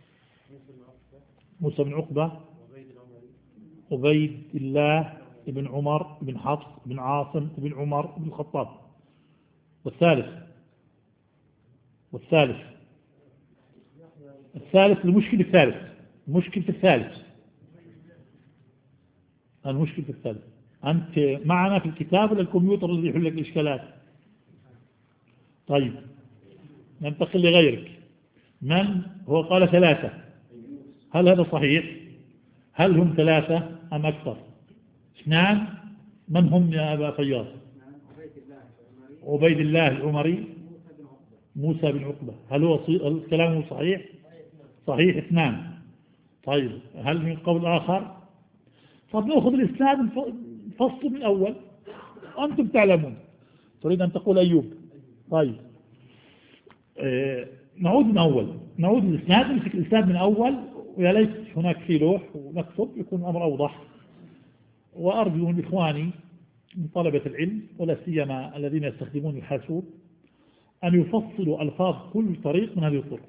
موسى بن عقبة، عبيد الله بن عمر بن حفص بن عاصم بن عمر بن الخطاب. والثالث والثالث الثالث المشكل الثالث المشكل في الثالث المشكل في الثالث أنت معنا في الكتاب ولا الكمبيوتر الذي يحل لك الإشكالات؟ طيب ننتقل لغيرك. من هو قال ثلاثة؟ هل هذا صحيح؟ هل هم ثلاثة أم أكثر؟ اثنان. من هم يا أبا فياض؟ عبيد الله العمري، موسى بن عقبة. هل هو الكلام صحيح؟ صحيح اثنان. طيب هل من قول آخر؟ طب نأخذ الإسناد الفصل من الأول، أنتم تعلمون. تريد أن تقول أيوب. طيب اه نعود من أول، نعود الإسناد، نمسك الإسناد من أول، ويا ليت هناك في لوح ونكتب يكون الأمر أوضح. وأرجو من إخواني من طلبة العلم ولا سيما الذين يستخدمون الحاسوب أن يفصلوا ألفاظ كل طريق من هذه الطرق،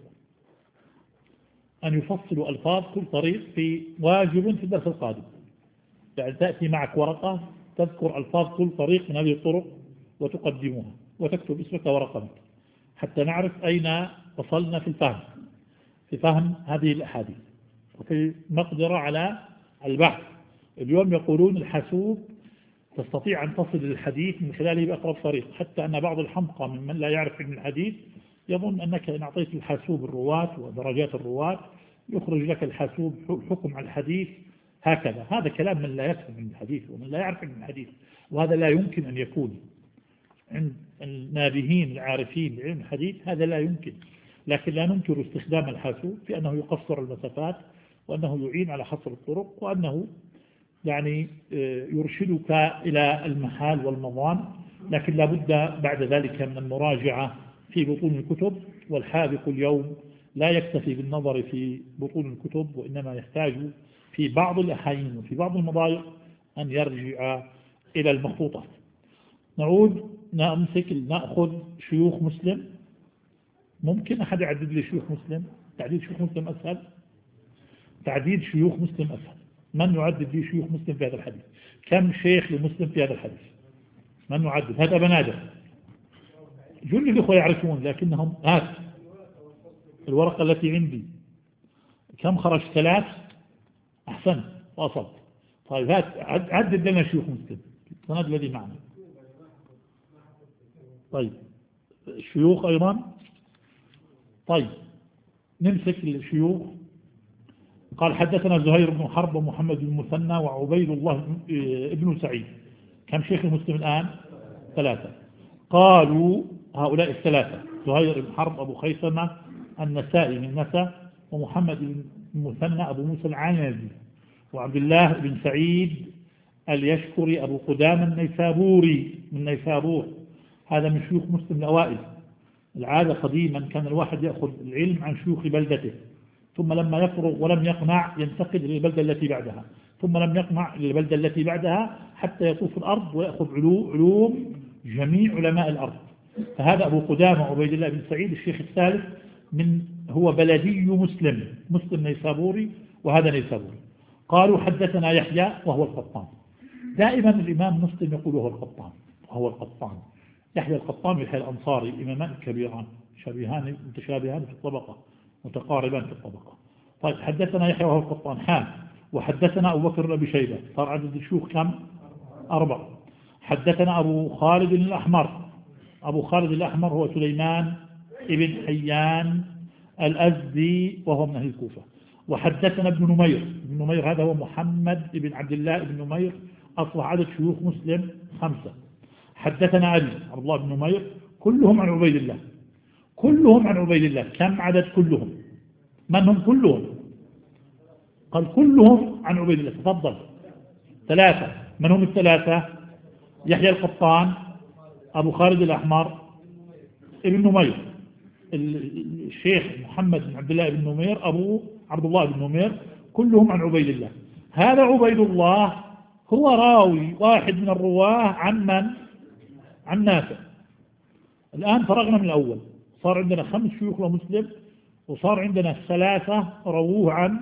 أن يفصلوا ألفاظ كل طريق في واجب في الدرس القادم. يعني تأتي معك ورقة تذكر ألفاظ كل طريق من هذه الطرق وتقدمها وتكتب اسمك ورقمك حتى نعرف أين وصلنا في الفهم في فهم هذه الأحاديث وفي مقدرة على البحث. اليوم يقولون الحاسوب تستطيع أن تصل للحديث من خلاله بأقرب طريق، حتى أن بعض الحمقى ممن لا يعرف علم الحديث يظن أنك إن أعطيت الحاسوب الرواة ودرجات الرواة يخرج لك الحاسوب حكم على الحديث هكذا. هذا كلام من لا يفهم علم الحديث ومن لا يعرف علم الحديث، وهذا لا يمكن أن يكون عند النابهين العارفين بعلم الحديث، هذا لا يمكن. لكن لا ننكر استخدام الحاسوب في أنه يقصر المسافات، وأنه يعين على حصر الطرق، وأنه يعني يرشدك إلى المحال والمضان. لكن لا بد بعد ذلك من المراجعة في بطون الكتب، والحاذق اليوم لا يكتفي بالنظر في بطون الكتب، وإنما يحتاج في بعض الأحيان وفي بعض المضايق أن يرجع إلى المخطوطات. نعود نمسك نأخذ شيوخ مسلم. ممكن أحد يعدد لي شيوخ مسلم؟ تعديد شيوخ مسلم أسهل. تعديد شيوخ مسلم أسهل. من يعدد لي شيوخ مسلم في هذا الحديث؟ كم شيخ لمسلم في هذا الحديث؟ من يعدد؟ هذا بنادر. جل الإخوة يعرفون لكنهم هات الورقة التي عندي كم خرج؟ ثلاث. أحسن وأصبت. طيب هات عدد لنا شيوخ مسلم السند الذي معنا. طيب الشيوخ أيضا. طيب نمسك الشيوخ. قال حدثنا زهير بن حرب ومحمد بن المثنى وعبيد الله بن سعيد. كم شيخ المسلم الآن؟ ثلاثة. قالوا هؤلاء الثلاثة زهير بن حرب أبو خيثمة النسائي من نسى، ومحمد بن المثنى أبو موسى العنزي، وعبد الله بن سعيد اليشكري أبو قدامة النيسابوري من نيسابور. هذا من شيوخ مسلم الأوائل. العادة قديما كان الواحد يأخذ العلم عن شيوخ بلدته، ثم لما يفرغ ولم يقنع ينتقل إلى البلدة التي بعدها، ثم لم يقنع إلى البلدة التي بعدها، حتى يطوف الأرض ويأخذ علوم جميع علماء الأرض. فهذا أبو قدامة عبيد الله بن سعيد الشيخ الثالث، من هو بلدي مسلم مسلم نيسابوري، وهذا نيسابوري. قالوا حدثنا يحيى وهو القطان. دائما الإمام مسلم يقول هو القطان وهو القطان. يحيى القطان ويحيى الأنصاري إمامان كبيران شبيهان متشابهان في الطبقة متقاربان في الطبقة. طيب حدثنا يحيى وهو القطان حان وحدثنا أبو بكر بن أبي شيبة. صار عدد الشيوخ كم؟ أربع. حدثنا أبو خالد الأحمر. أبو خالد الأحمر هو سليمان ابن حيان الأزدي وهو من أهل الكوفة. وحدثنا ابن نمير. ابن نمير هذا هو محمد ابن عبد الله ابن نمير. أصبح عدد شيوخ مسلم خمسة. حدثنا علي عبد الله بن نمير. كلهم عن عبيد الله. كلهم عن عبيد الله. كم عدد كلهم؟ من هم كلهم؟ قال كلهم عن عبيد الله. تفضل. ثلاثة. من هم الثلاثة؟ يحيى القطان، أبو خالد الأحمر، ابن نمير. الشيخ محمد بن عبد الله بن نمير أبو عبد الله بن نمير. كلهم عن عبيد الله. هذا عبيد الله هو راوي واحد من الرواه عن من؟ عن نافع. الآن فرغنا من الأول، صار عندنا خمس شيوخ ومسلم، وصار عندنا ثلاثة رووه عن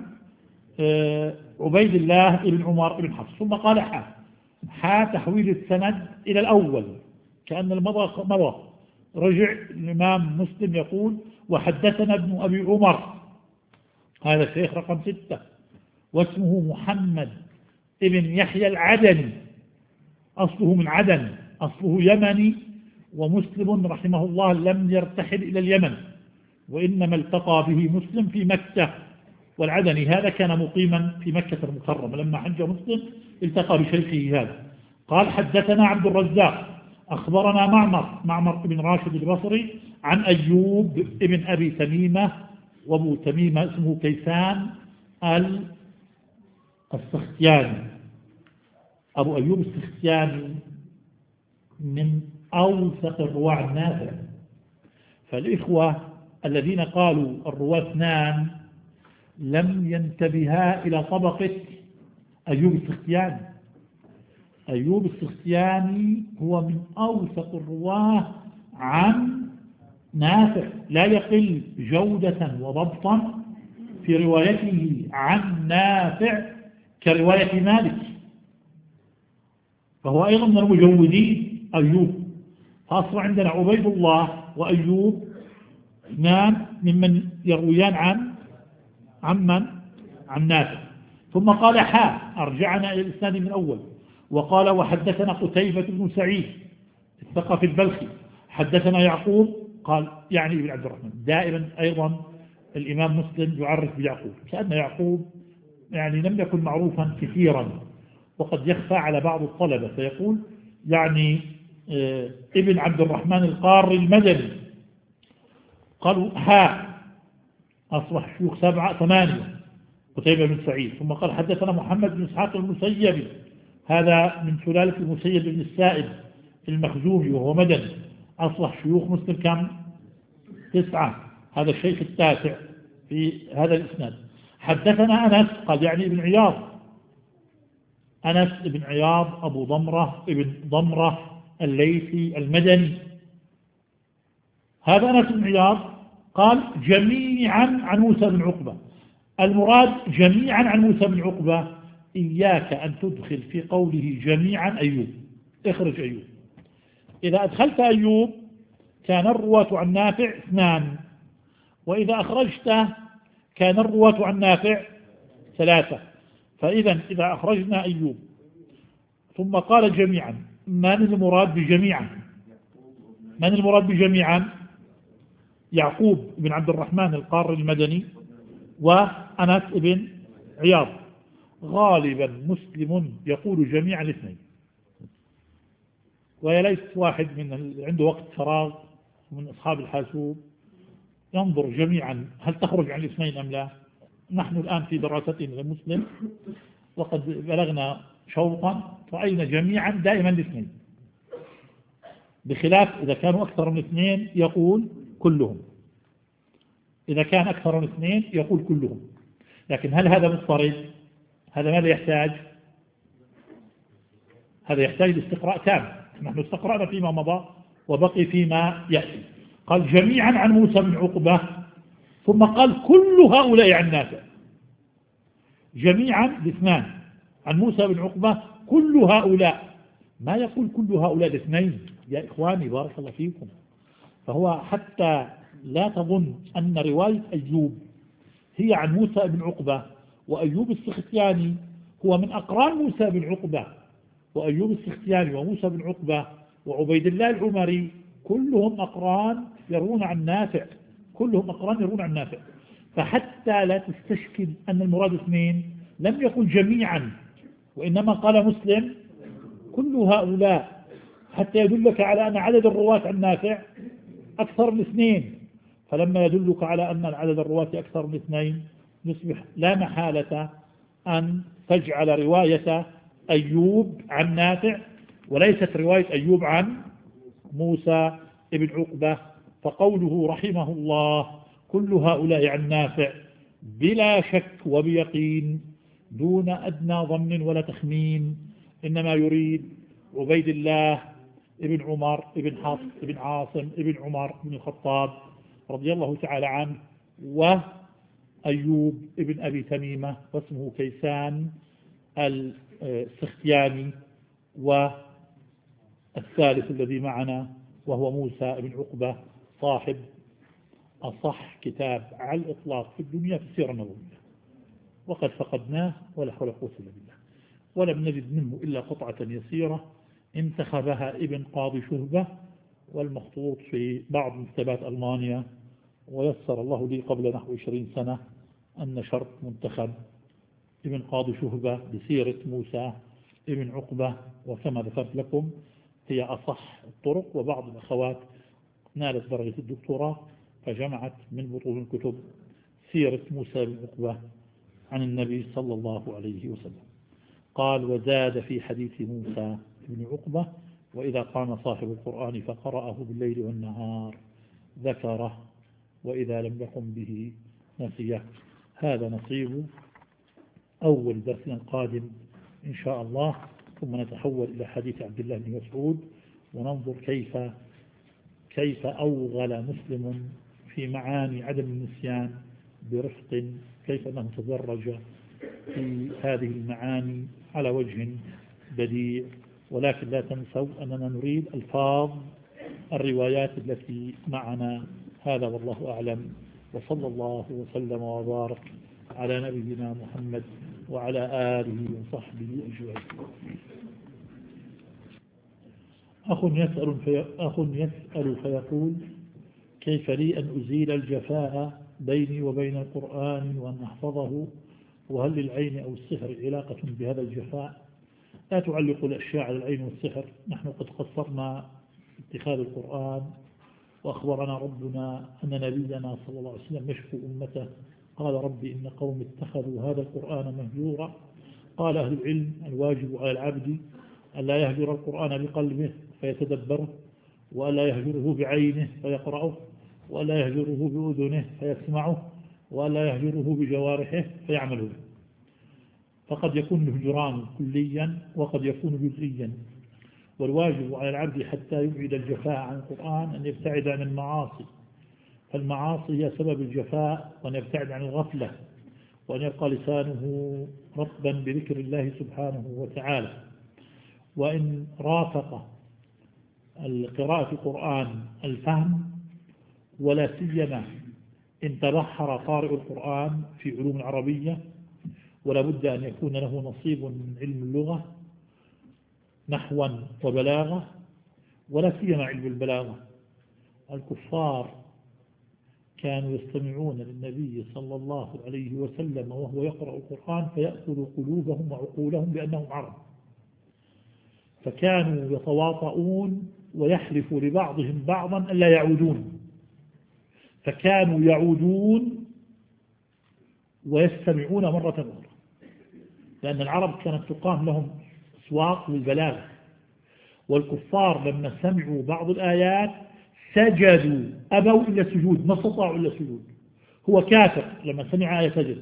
عبيد الله بن عمر بن حفص. ثم قال حا حا تحويل السند إلى الأول كأن المضى مضى. رجع الإمام مسلم يقول وحدثنا ابن أبي عمر. هذا الشيخ رقم ستة، واسمه محمد ابن يحيى العدني، أصله من عدن، أصله يمني. ومسلم رحمه الله لم يرتحل إلى اليمن، وإنما التقى به مسلم في مكة. والعدني هذا كان مقيما في مكة المكرمة. لما حج مسلم التقى بشيخه هذا. قال حدثنا عبد الرزاق أخبرنا معمر معمر بن راشد البصري عن أيوب ابن أبي تميمة، وابو تميمة اسمه كيسان السختياني. أبو أيوب السختياني من أوثق الرواة عن نافع. فالإخوة الذين قالوا الرواة اثنان لم ينتبها إلى طبقة أيوب السختياني. أيوب السختياني هو من أوثق الرواة عن نافع، لا يقل جودة وضبطا في روايته عن نافع كرواية مالك، فهو أيضا من المجودين أيوب. فأصبح عندنا عبيد الله وأيوب اثنان ممن يرويان عن عن من؟ عن نافع. ثم قال حا أرجعنا إلى الإسناد من الأول. وقال وحدثنا قتيبة بن سعيد الثقفي البلخي حدثنا يعقوب، قال يعني ابن عبد الرحمن. دائما أيضا الإمام مسلم يعرف بيعقوب، كأن يعقوب يعني لم يكن معروفا كثيرا، وقد يخفى على بعض الطلبة، فيقول يعني اه ابن عبد الرحمن القاري المدني. قالوا ها أصبح شيوخ سبعة ثمانية قتيبة بن سعيد. ثم قال حدثنا محمد بن إسحاق المسيبي، هذا من سلالة المسيب بن السائب المخزومي وهو مدني. أصبح شيوخ مسلم كم؟ تسعة. هذا الشيخ التاسع في هذا الإسناد. حدثنا أنس، قال يعني ابن عياض، أنس ابن عياض أبو ضمرة ابن ضمرة الليثي المدني. هذا أنس بن عياض قال جميعا عن موسى بن عقبة. المراد جميعا عن موسى بن عقبة إياك أن تدخل في قوله جميعا أيوب، اخرج أيوب. إذا أدخلت أيوب كان الرواة عن نافع اثنان، وإذا أخرجته كان الرواة عن نافع ثلاثة. فإذا إذا أخرجنا أيوب ثم قال جميعا، من المراد بجميعا؟ من المراد بجميعا؟ يعقوب بن عبد الرحمن القار المدني وأنس بن عياض. غالبا مسلم يقول جميعا الاثنين، وليس واحد من عنده وقت فراغ من أصحاب الحاسوب ينظر جميعا هل تخرج عن الاثنين أم لا. نحن الآن في دراستنا للمسلم وقد بلغنا شوطا رأينا جميعا دائما الاثنين، بخلاف إذا كانوا أكثر من اثنين يقول كلهم، إذا كان أكثر من اثنين يقول كلهم. لكن هل هذا مضطرد؟ هذا ماذا يحتاج؟ هذا يحتاج لاستقراء تام. نحن استقرأنا فيما مضى وبقي فيما يأتي. قال جميعا عن موسى بن عقبة، ثم قال كل هؤلاء عن نافع. جميعا الاثنان عن موسى بن عقبة، كل هؤلاء، ما يقول كل هؤلاء الاثنين يا إخواني بارك الله فيكم. فهو حتى لا تظن أن رواية أيوب هي عن موسى بن عقبة، وأيوب السختياني هو من أقران موسى بن عقبة، وأيوب السختياني وموسى بن عقبة وعبيد الله العمري كلهم أقران يرون عن نافع، كلهم أقران يرون عن نافع. فحتى لا تستشكل أن المراد اثنين لم يقل جميعا، وإنما قال مسلم كل هؤلاء، حتى يدلك على أن عدد الرواة عن نافع أكثر من اثنين. فلما يدلك على أن عدد الرواة أكثر من اثنين يصبح لا محالة أن تجعل رواية أيوب عن نافع وليست رواية أيوب عن موسى بن عقبة. فقوله رحمه الله كل هؤلاء عن نافع بلا شك وبيقين دون أدنى ظن ولا تخمين، إنما يريد عبيد الله ابن عمر ابن حفص ابن عاصم ابن عمر بن الخطاب رضي الله تعالى عنه، وأيوب ابن أبي تميمة واسمه كيسان السختياني، والثالث الذي معنا وهو موسى بن عقبة صاحب أصح كتاب على الإطلاق في الدنيا في السيرة النبوية، وقد فقدناه ولا حول ولا قوة إلا بالله، ولم نجد منه إلا قطعة يسيرة انتخبها ابن قاضي شهبة والمخطوط في بعض مكتبات ألمانيا، ويسر الله لي قبل نحو عشرين سنة أن نشرت منتخب ابن قاضي شهبة بسيرة موسى ابن عقبة، وكما ذكرت لكم هي أصح الطرق. وبعض الأخوات نالت درجة الدكتوراه فجمعت من بطون الكتب سيرة موسى بن عقبة عن النبي صلى الله عليه وسلم. قال وزاد في حديث موسى بن عقبة وإذا قام صاحب القرآن فقرأه بالليل والنهار ذكره وإذا لم يقم به نسيه. هذا نصيب أول درس قادم إن شاء الله، ثم نتحول إلى حديث عبد الله بن مسعود وننظر كيف كيف أوغل مسلم في معاني عدم النسيان برفق، كيف أنه تدرج في هذه المعاني على وجه بديع. ولكن لا تنسوا أننا نريد ألفاظ الروايات التي معنا. هذا والله أعلم، وصلى الله وسلم وبارك على نبينا محمد وعلى آله وصحبه أجمعين. أخ يسأل, في أخ يسأل فيقول كيف لي أن أزيل الجفاء بيني وبين القرآن وأن أحفظه، وهل للعين أو السحر علاقة بهذا الجفاء؟ لا تعلق الأشياء على العين والسحر، نحن قد قصرنا اتخاذ القرآن، وأخبرنا ربنا أن نبينا صلى الله عليه وسلم يشكو أمته قال رب إن قوم اتخذوا هذا القرآن مهجورا. قال أهل العلم الواجب على العبد أن لا يهجر القرآن بقلبه فيتدبره، وألا يهجره بعينه فيقرأه، وألا يهجره بأذنه فيسمعه، وألا يهجره بجوارحه فيعمل به. فقد يكون الهجران كليا وقد يكون جزئيا، والواجب على العبد حتى يبعد الجفاء عن القرآن أن يبتعد عن المعاصي، فالمعاصي هي سبب الجفاء، وأن يبتعد عن الغفلة، وأن يبقى لسانه رطبا بذكر الله سبحانه وتعالى. وإن رافق القراءة القرآن الفهم، ولا سيما إن تبحر قارئ القرآن في علوم العربية، ولا بد أن يكون له نصيب من علم اللغة نحوا وبلاغة، ولا سيما علم البلاغة. الكفار كانوا يستمعون للنبي صلى الله عليه وسلم وهو يقرأ القرآن فيأخذ قلوبهم وعقولهم بأنهم عرب، فكانوا يتواطؤون ويحلف لبعضهم بعضا ألا يعودون، فكانوا يعودون ويستمعون مرة أخرى، لأن العرب كانت تقام لهم أسواق للبلاغة. والكفار لما سمعوا بعض الآيات سجدوا، أبوا إلا سجود، ما استطاعوا إلا سجود. هو كافر لما سمع آية سجد.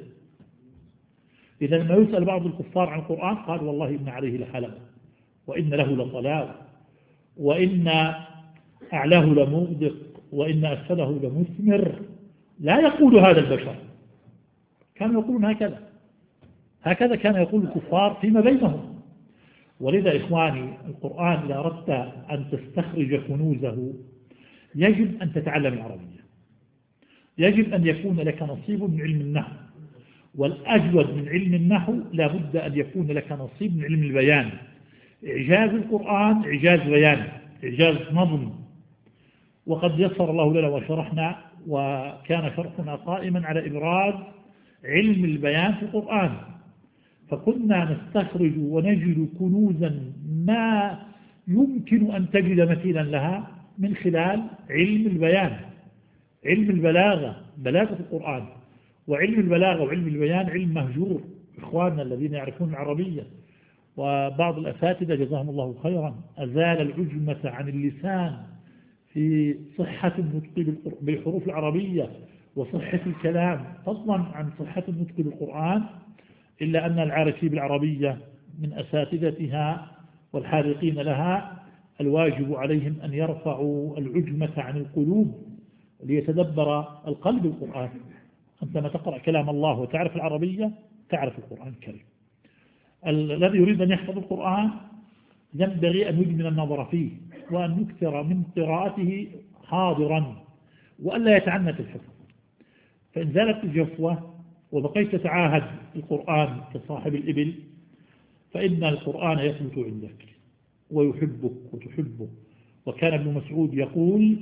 إذا لما يسأل بعض الكفار عن القرآن قال والله إن عليه لحلاوة، وإن له لطلاوة، وإن أعلاه لمغدق، وإن أسفله لمثمر. لا يقول هذا البشر، كانوا يقولون هكذا، هكذا كان يقول الكفار فيما بينهم. ولذا إخواني القرآن إذا أردت أن تستخرج كنوزه يجب أن تتعلم العربية، يجب أن يكون لك نصيب من علم النحو، والأجود من علم النحو لا بد أن يكون لك نصيب من علم البيان. إعجاز القرآن إعجاز بيان، إعجاز نظم، وقد يسر الله لنا وشرحنا، وكان شرحنا قائما على إبراز علم البيان في القرآن، فكنا نستخرج ونجد كنوزا ما يمكن أن تجد مثيلا لها من خلال علم البيان، علم البلاغة، بلاغة القرآن. وعلم البلاغة وعلم البيان علم مهجور إخواننا الذين يعرفون العربية. وبعض الأساتذة جزاهم الله خيرا أزال العجمة عن اللسان في صحة النطق بالحروف العربية وصحة الكلام، فضلا عن صحة النطق بالقرآن، إلا أن العارفين بالعربية من أساتذتها والحارقين لها الواجب عليهم أن يرفعوا العجمة عن القلوب ليتدبر القلب القرآن. أنت ما تقرأ كلام الله وتعرف العربية تعرف القرآن الكريم. الذي يريد أن يحفظ القرآن ينبغي أن يجمل النظر فيه، وأن يكثر من قراءته حاضرا، وألا يتعنت الحفظ. فإن زالت الجفوة وبقيت تتعاهد القرآن كصاحب الإبل فإن القرآن يثبت عندك ويحبك وتحبه. وكان ابن مسعود يقول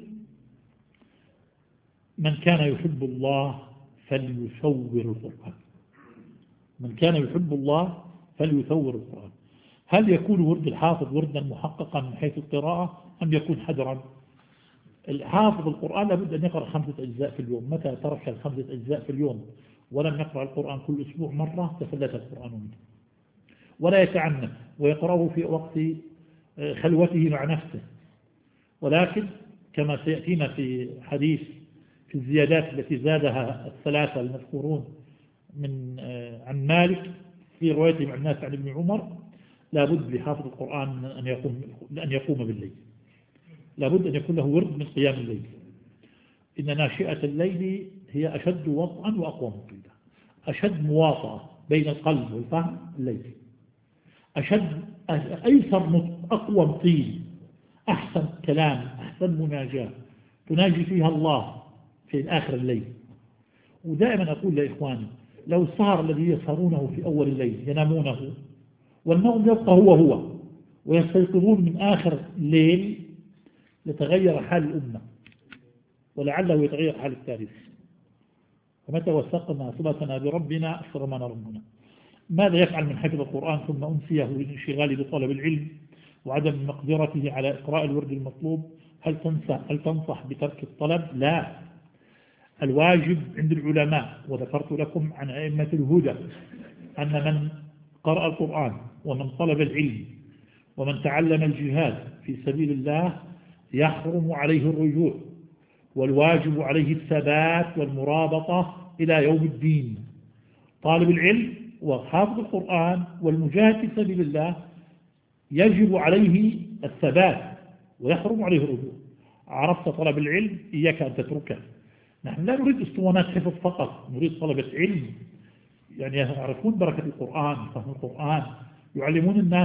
من كان يحب الله فليثور القرآن، من كان يحب الله فليثور القرآن. هل يكون ورد الحافظ وردا محققا من حيث القراءة أم يكون حجرا؟ الحافظ القرآن لابد أن يقرأ خمسة أجزاء في اليوم. متى ترك الخمسة أجزاء في اليوم ولم يقرأ القرآن كل أسبوع مرة تفلت القرآن منه، ولا يتعنف ويقرأه في وقت خلوته مع نفسه. ولكن كما سيأتينا في حديث في الزيادات التي زادها الثلاثة المذكورون من عن مالك في روايته مع الناس عن ابن عمر، لابد لحافظ القرآن أن يقوم أن يقوم بالليل، لابد أن يكون له ورد من قيام الليل. إن ناشئة الليل هي أشد وطئا وأقوى مقيدة، أشد مواطأة بين القلب والفهم الليل، أشد أيسر نطق، أقوى مقيل، أحسن كلام، أحسن مناجاة تناجي فيها الله في آخر الليل. ودائما أقول لإخواني لو السهر الذي يسهرونه في أول الليل ينامونه والنوم يبقى هو هو ويستيقظون من آخر الليل يتغير حال الأمة، ولعله يتغير حال التاريخ. فمتى وثقنا ثبتنا بربنا أكرمنا ربنا. ماذا يفعل من حفظ القرآن ثم أنسيه للانشغال بطلب العلم وعدم مقدرته على إقراء الورد المطلوب؟ هل تنصح, هل تنصح بترك الطلب؟ لا، الواجب عند العلماء، وذكرت لكم عن أئمة الهدى أن من قرأ القرآن ومن طلب العلم ومن تعلم الجهاد في سبيل الله يحرم عليه الرجوع، والواجب عليه الثبات والمرابطة إلى يوم الدين. طالب العلم وحافظ القرآن والمجاهد في سبيل الله يجب عليه الثبات ويحرم عليه الرجوع. عرفت طلب العلم إياك أن تتركه. نحن لا نريد اسطوانات حفظ فقط، نريد طلبة علم يعني يعرفون بركة القرآن، فهم القرآن، يعلمون الناس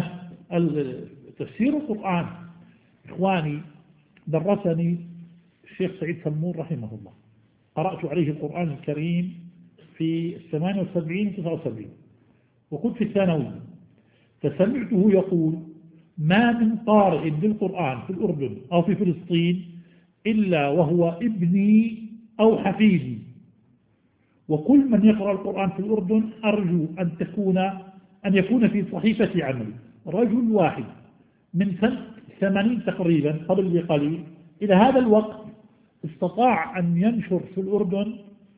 تفسير القرآن. إخواني، درسني الشيخ سعيد سمور رحمه الله، قرأت عليه القرآن الكريم في الثمانية والسبعين وتسعة وسبعين، وكنت في الثانوي، فسمعته يقول: ما من قارئ للقرآن في الأردن أو في فلسطين إلا وهو ابني أو حفيدي، وكل من يقرأ القرآن في الأردن أرجو أن تكون أن يكون في صحيفة عملي. رجل واحد من سنة ثمانين تقريبا قبل بقليل إلى هذا الوقت استطاع أن ينشر في الأردن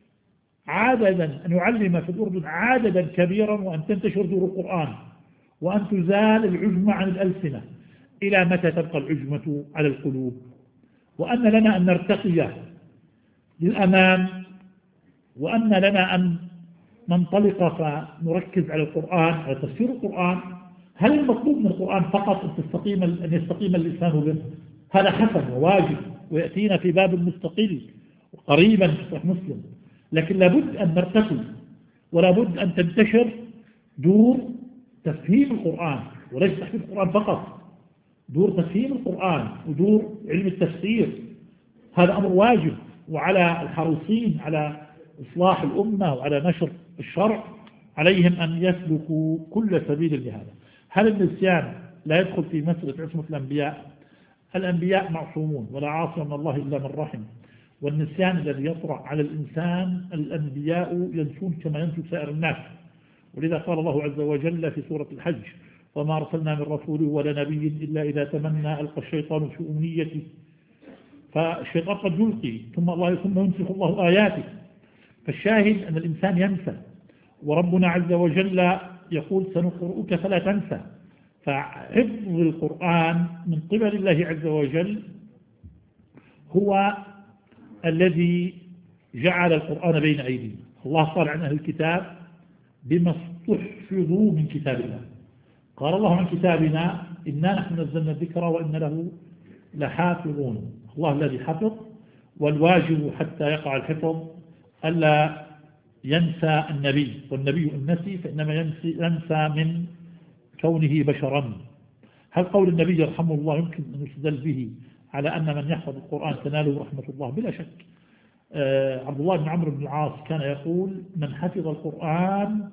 عددا، أن يعلم في الأردن عددا كبيرا، وأن تنتشر دور القرآن، وأن تزال العجمة عن الألسنة. إلى متى تبقى العجمة على القلوب؟ وأن لنا أن نرتقي للأمام، وأن لنا أن ننطلق فنركز على القرآن، على تفسير القرآن. هل المطلوب من القرآن فقط أن تستقيم أن يستقيم اللسان به؟ هذا حسن وواجب ويأتينا في باب مستقل قريبا في صحيح مسلم، لكن لابد أن نرتقي، ولابد أن تنتشر دور تفهيم القرآن، وليس تحفيظ القرآن فقط، دور تفهيم القرآن ودور علم التفسير. هذا أمر واجب، وعلى الحريصين على إصلاح الأمة وعلى نشر الشرع عليهم أن يسلكوا كل سبيل لهذا. هل النسيان لا يدخل في مسألة عصمة الأنبياء؟ الأنبياء معصومون ولا عاصم من الله إلا من رحم، والنسيان الذي يطرأ على الإنسان الأنبياء ينسون كما ينسو سائر الناس. ولذا قال الله عز وجل في سورة الحج: وما أرسلنا من رسول ولا نبي إلا إذا تمنى ألقى الشيطان في أمنيته. فالشيطان قد يلقي ثم الله ثم ينسخ الله آياته. فالشاهد أن الإنسان ينسى، وربنا عز وجل يقول: سنقرؤك فلا تنسى. فحفظ القرآن من قبل الله عز وجل هو الذي جعل القرآن بين أيدينا. الله قال عن أهل الكتاب: بما استحفظوا من كتاب الله. قال الله عن كتابنا: إنا نحن نزلنا الذكر وإن له لحافظون. الله الذي حفظ، والواجب حتى يقع الحفظ ألا ينسى النبي، والنبي إن نسي فإنما ينسى من كونه بشرا. هل قول النبي يرحمه الله يمكن أن يستدل به على أن من يحفظ القرآن تناله رحمة الله؟ بلا شك. آه عبد الله بن عمرو بن العاص كان يقول: من حفظ القرآن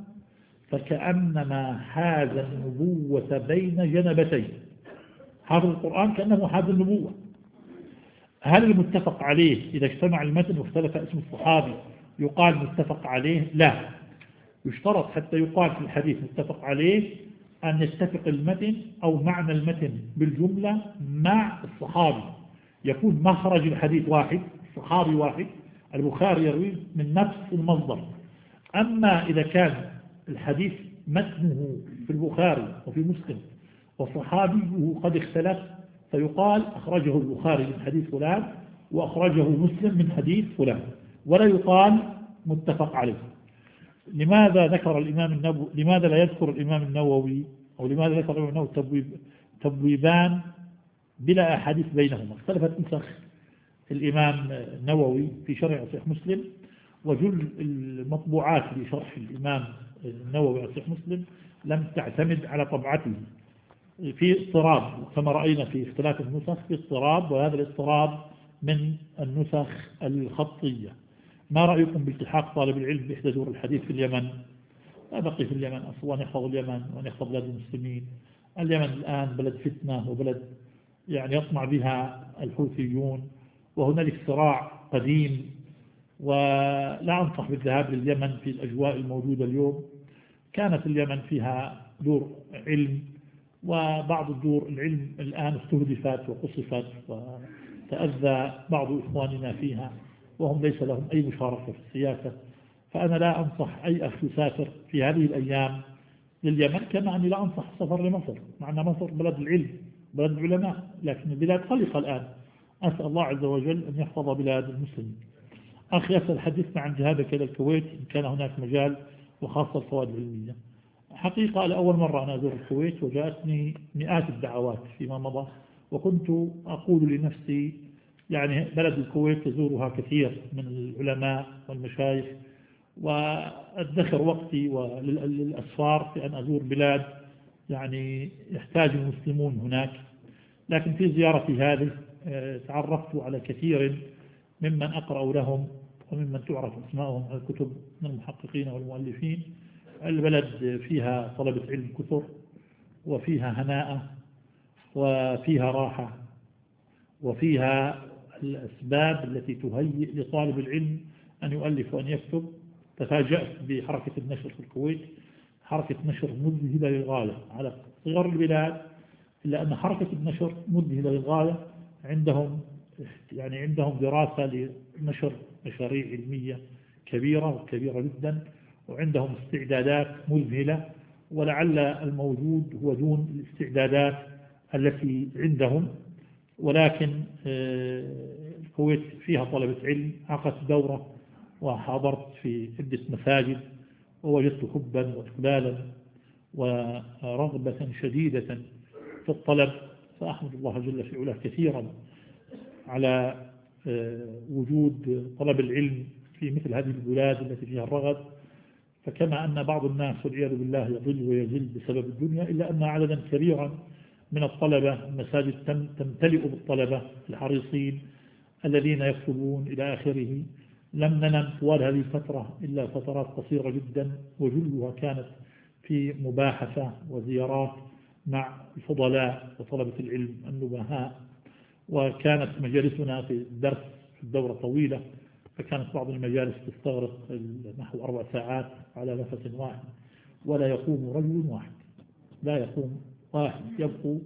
فكأنما حاز النبوة بين جنبتين. حافظ القرآن كأنه حاز النبوة. هل المتفق عليه إذا اجتمع المتن واختلف اسم الصحابي يقال متفق عليه؟ لا، يشترط حتى يقال في الحديث متفق عليه أن يتفق المتن أو معنى المتن بالجملة مع الصحابي، يكون مخرج الحديث واحد، صحابي واحد، البخاري يروي من نفس المصدر. أما إذا كان الحديث متنه في البخاري وفي مسلم وصحابيه قد اختلف فيقال أخرجه البخاري من حديث فلان وأخرجه مسلم من حديث فلان، ولا يقال متفق عليه. لماذا ذكر الإمام النووي لماذا لا يذكر الإمام النووي أو لماذا ذكر الإمام النووي تبويب تبويبان بلا أحاديث بينهما؟ اختلفت نسخ الإمام النووي في شرح صحيح مسلم، وجل المطبوعات لشرح الإمام النووي على صحيح مسلم لم تعتمد على طبعته، في اضطراب كما رأينا في اختلاف النسخ، في اضطراب، وهذا الاضطراب من النسخ الخطية. ما رأيكم بالتحاق طالب العلم بإحدى دور الحديث في اليمن؟ لا بقي في اليمن أصلا، وأن يحفظ اليمن وأن يحفظ بلاد المسلمين. اليمن الآن بلد فتنة وبلد يعني يطمع بها الحوثيون، وهنالك صراع قديم، ولا أنصح بالذهاب لليمن في الأجواء الموجودة اليوم. كانت اليمن فيها دور علم، وبعض الدور العلم الآن استهدفت وقصفت وتأذى بعض إخواننا فيها، وهم ليس لهم أي مشاركة في السياسة. فأنا لا أنصح أي أخ يسافر في هذه الأيام لليمن، كما أني لا أنصح السفر لمصر، مع أن مصر بلد العلم بلد العلماء، لكن البلاد قلقة الآن. أسأل الله عز وجل أن يحفظ بلاد المسلمين. أخي يسأل: حدثنا عن جهادك إلى الكويت إن كان هناك مجال، وخاصة الفوائد العلمية. حقيقة لأول مرة أنا أزور الكويت، وجاءتني مئات الدعوات فيما مضى، وكنت أقول لنفسي يعني بلد الكويت تزورها كثير من العلماء والمشايخ، وأدخر وقتي للأسفار في أن أزور بلاد يعني يحتاج المسلمون هناك. لكن في زيارتي هذه تعرفت على كثير ممن أقرأ لهم وممن تعرف أسمائهم على الكتب من المحققين والمؤلفين. البلد فيها طلبة علم كثر، وفيها هناء، وفيها راحة، وفيها الأسباب التي تهيئ لطالب العلم أن يؤلف وأن يكتب. تفاجأت بحركة النشر في الكويت، حركة نشر مذهلة للغاية على صغر البلاد، إلا أن حركة النشر مذهلة للغاية. عندهم يعني عندهم دراسة لنشر مشاريع علمية كبيرة وكبيرة جدا، وعندهم استعدادات مذهلة، ولعل الموجود هو دون الاستعدادات التي عندهم. ولكن الكويت فيها طلبة علم. عقدت دورة وحاضرت في عدة مساجد، ووجدت حبا وإقبالا ورغبة شديدة في الطلب، فأحمد الله جل في علاه كثيرا على وجود طلب العلم في مثل هذه البلاد التي فيها الرغد. فكما أن بعض الناس والعياذ بالله يضل ويزل بسبب الدنيا، إلا أن عددا كبيرا من الطلبة المساجد تمتلئ بالطلبة الحريصين الذين يكتبون إلى آخره. لم ننم طوال هذه الفترة إلا فترات قصيرة جدا، وجلها كانت في مباحثة وزيارات مع الفضلاء وطلبة العلم النبهاء. وكانت مجالسنا في الدرس في الدورة طويلة، فكانت بعض المجالس تستغرق نحو أربع ساعات على نفس واحد، ولا يقوم رجل واحد، لا يقوم واحد، يبقوا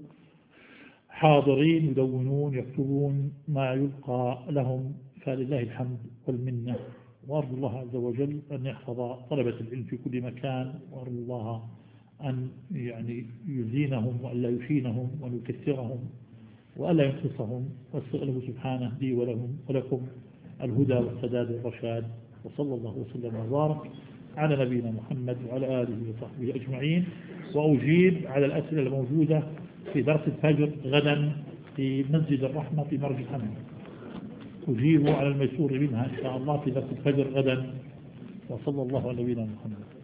حاضرين يدونون يكتبون ما يلقى لهم. فلله الحمد والمنة، وأرجو الله عز وجل أن يحفظ طلبة العلم في كل مكان، وأرجو الله أن يعني يزينهم وأن لا يشينهم وأن يكثرهم وألا ينقصهم، وأسأله سبحانه لي ولهم ولكم الهدى والسداد والرشاد. وصلى الله وسلم وبارك على نبينا محمد وعلى آله وصحبه أجمعين. وأجيب على الأسئلة الموجودة في درس الفجر غدا في مسجد الرحمة في مرج الحمد، أجيب على الميسور منها إن شاء الله في درس الفجر غدا. وصلى الله على نبينا محمد.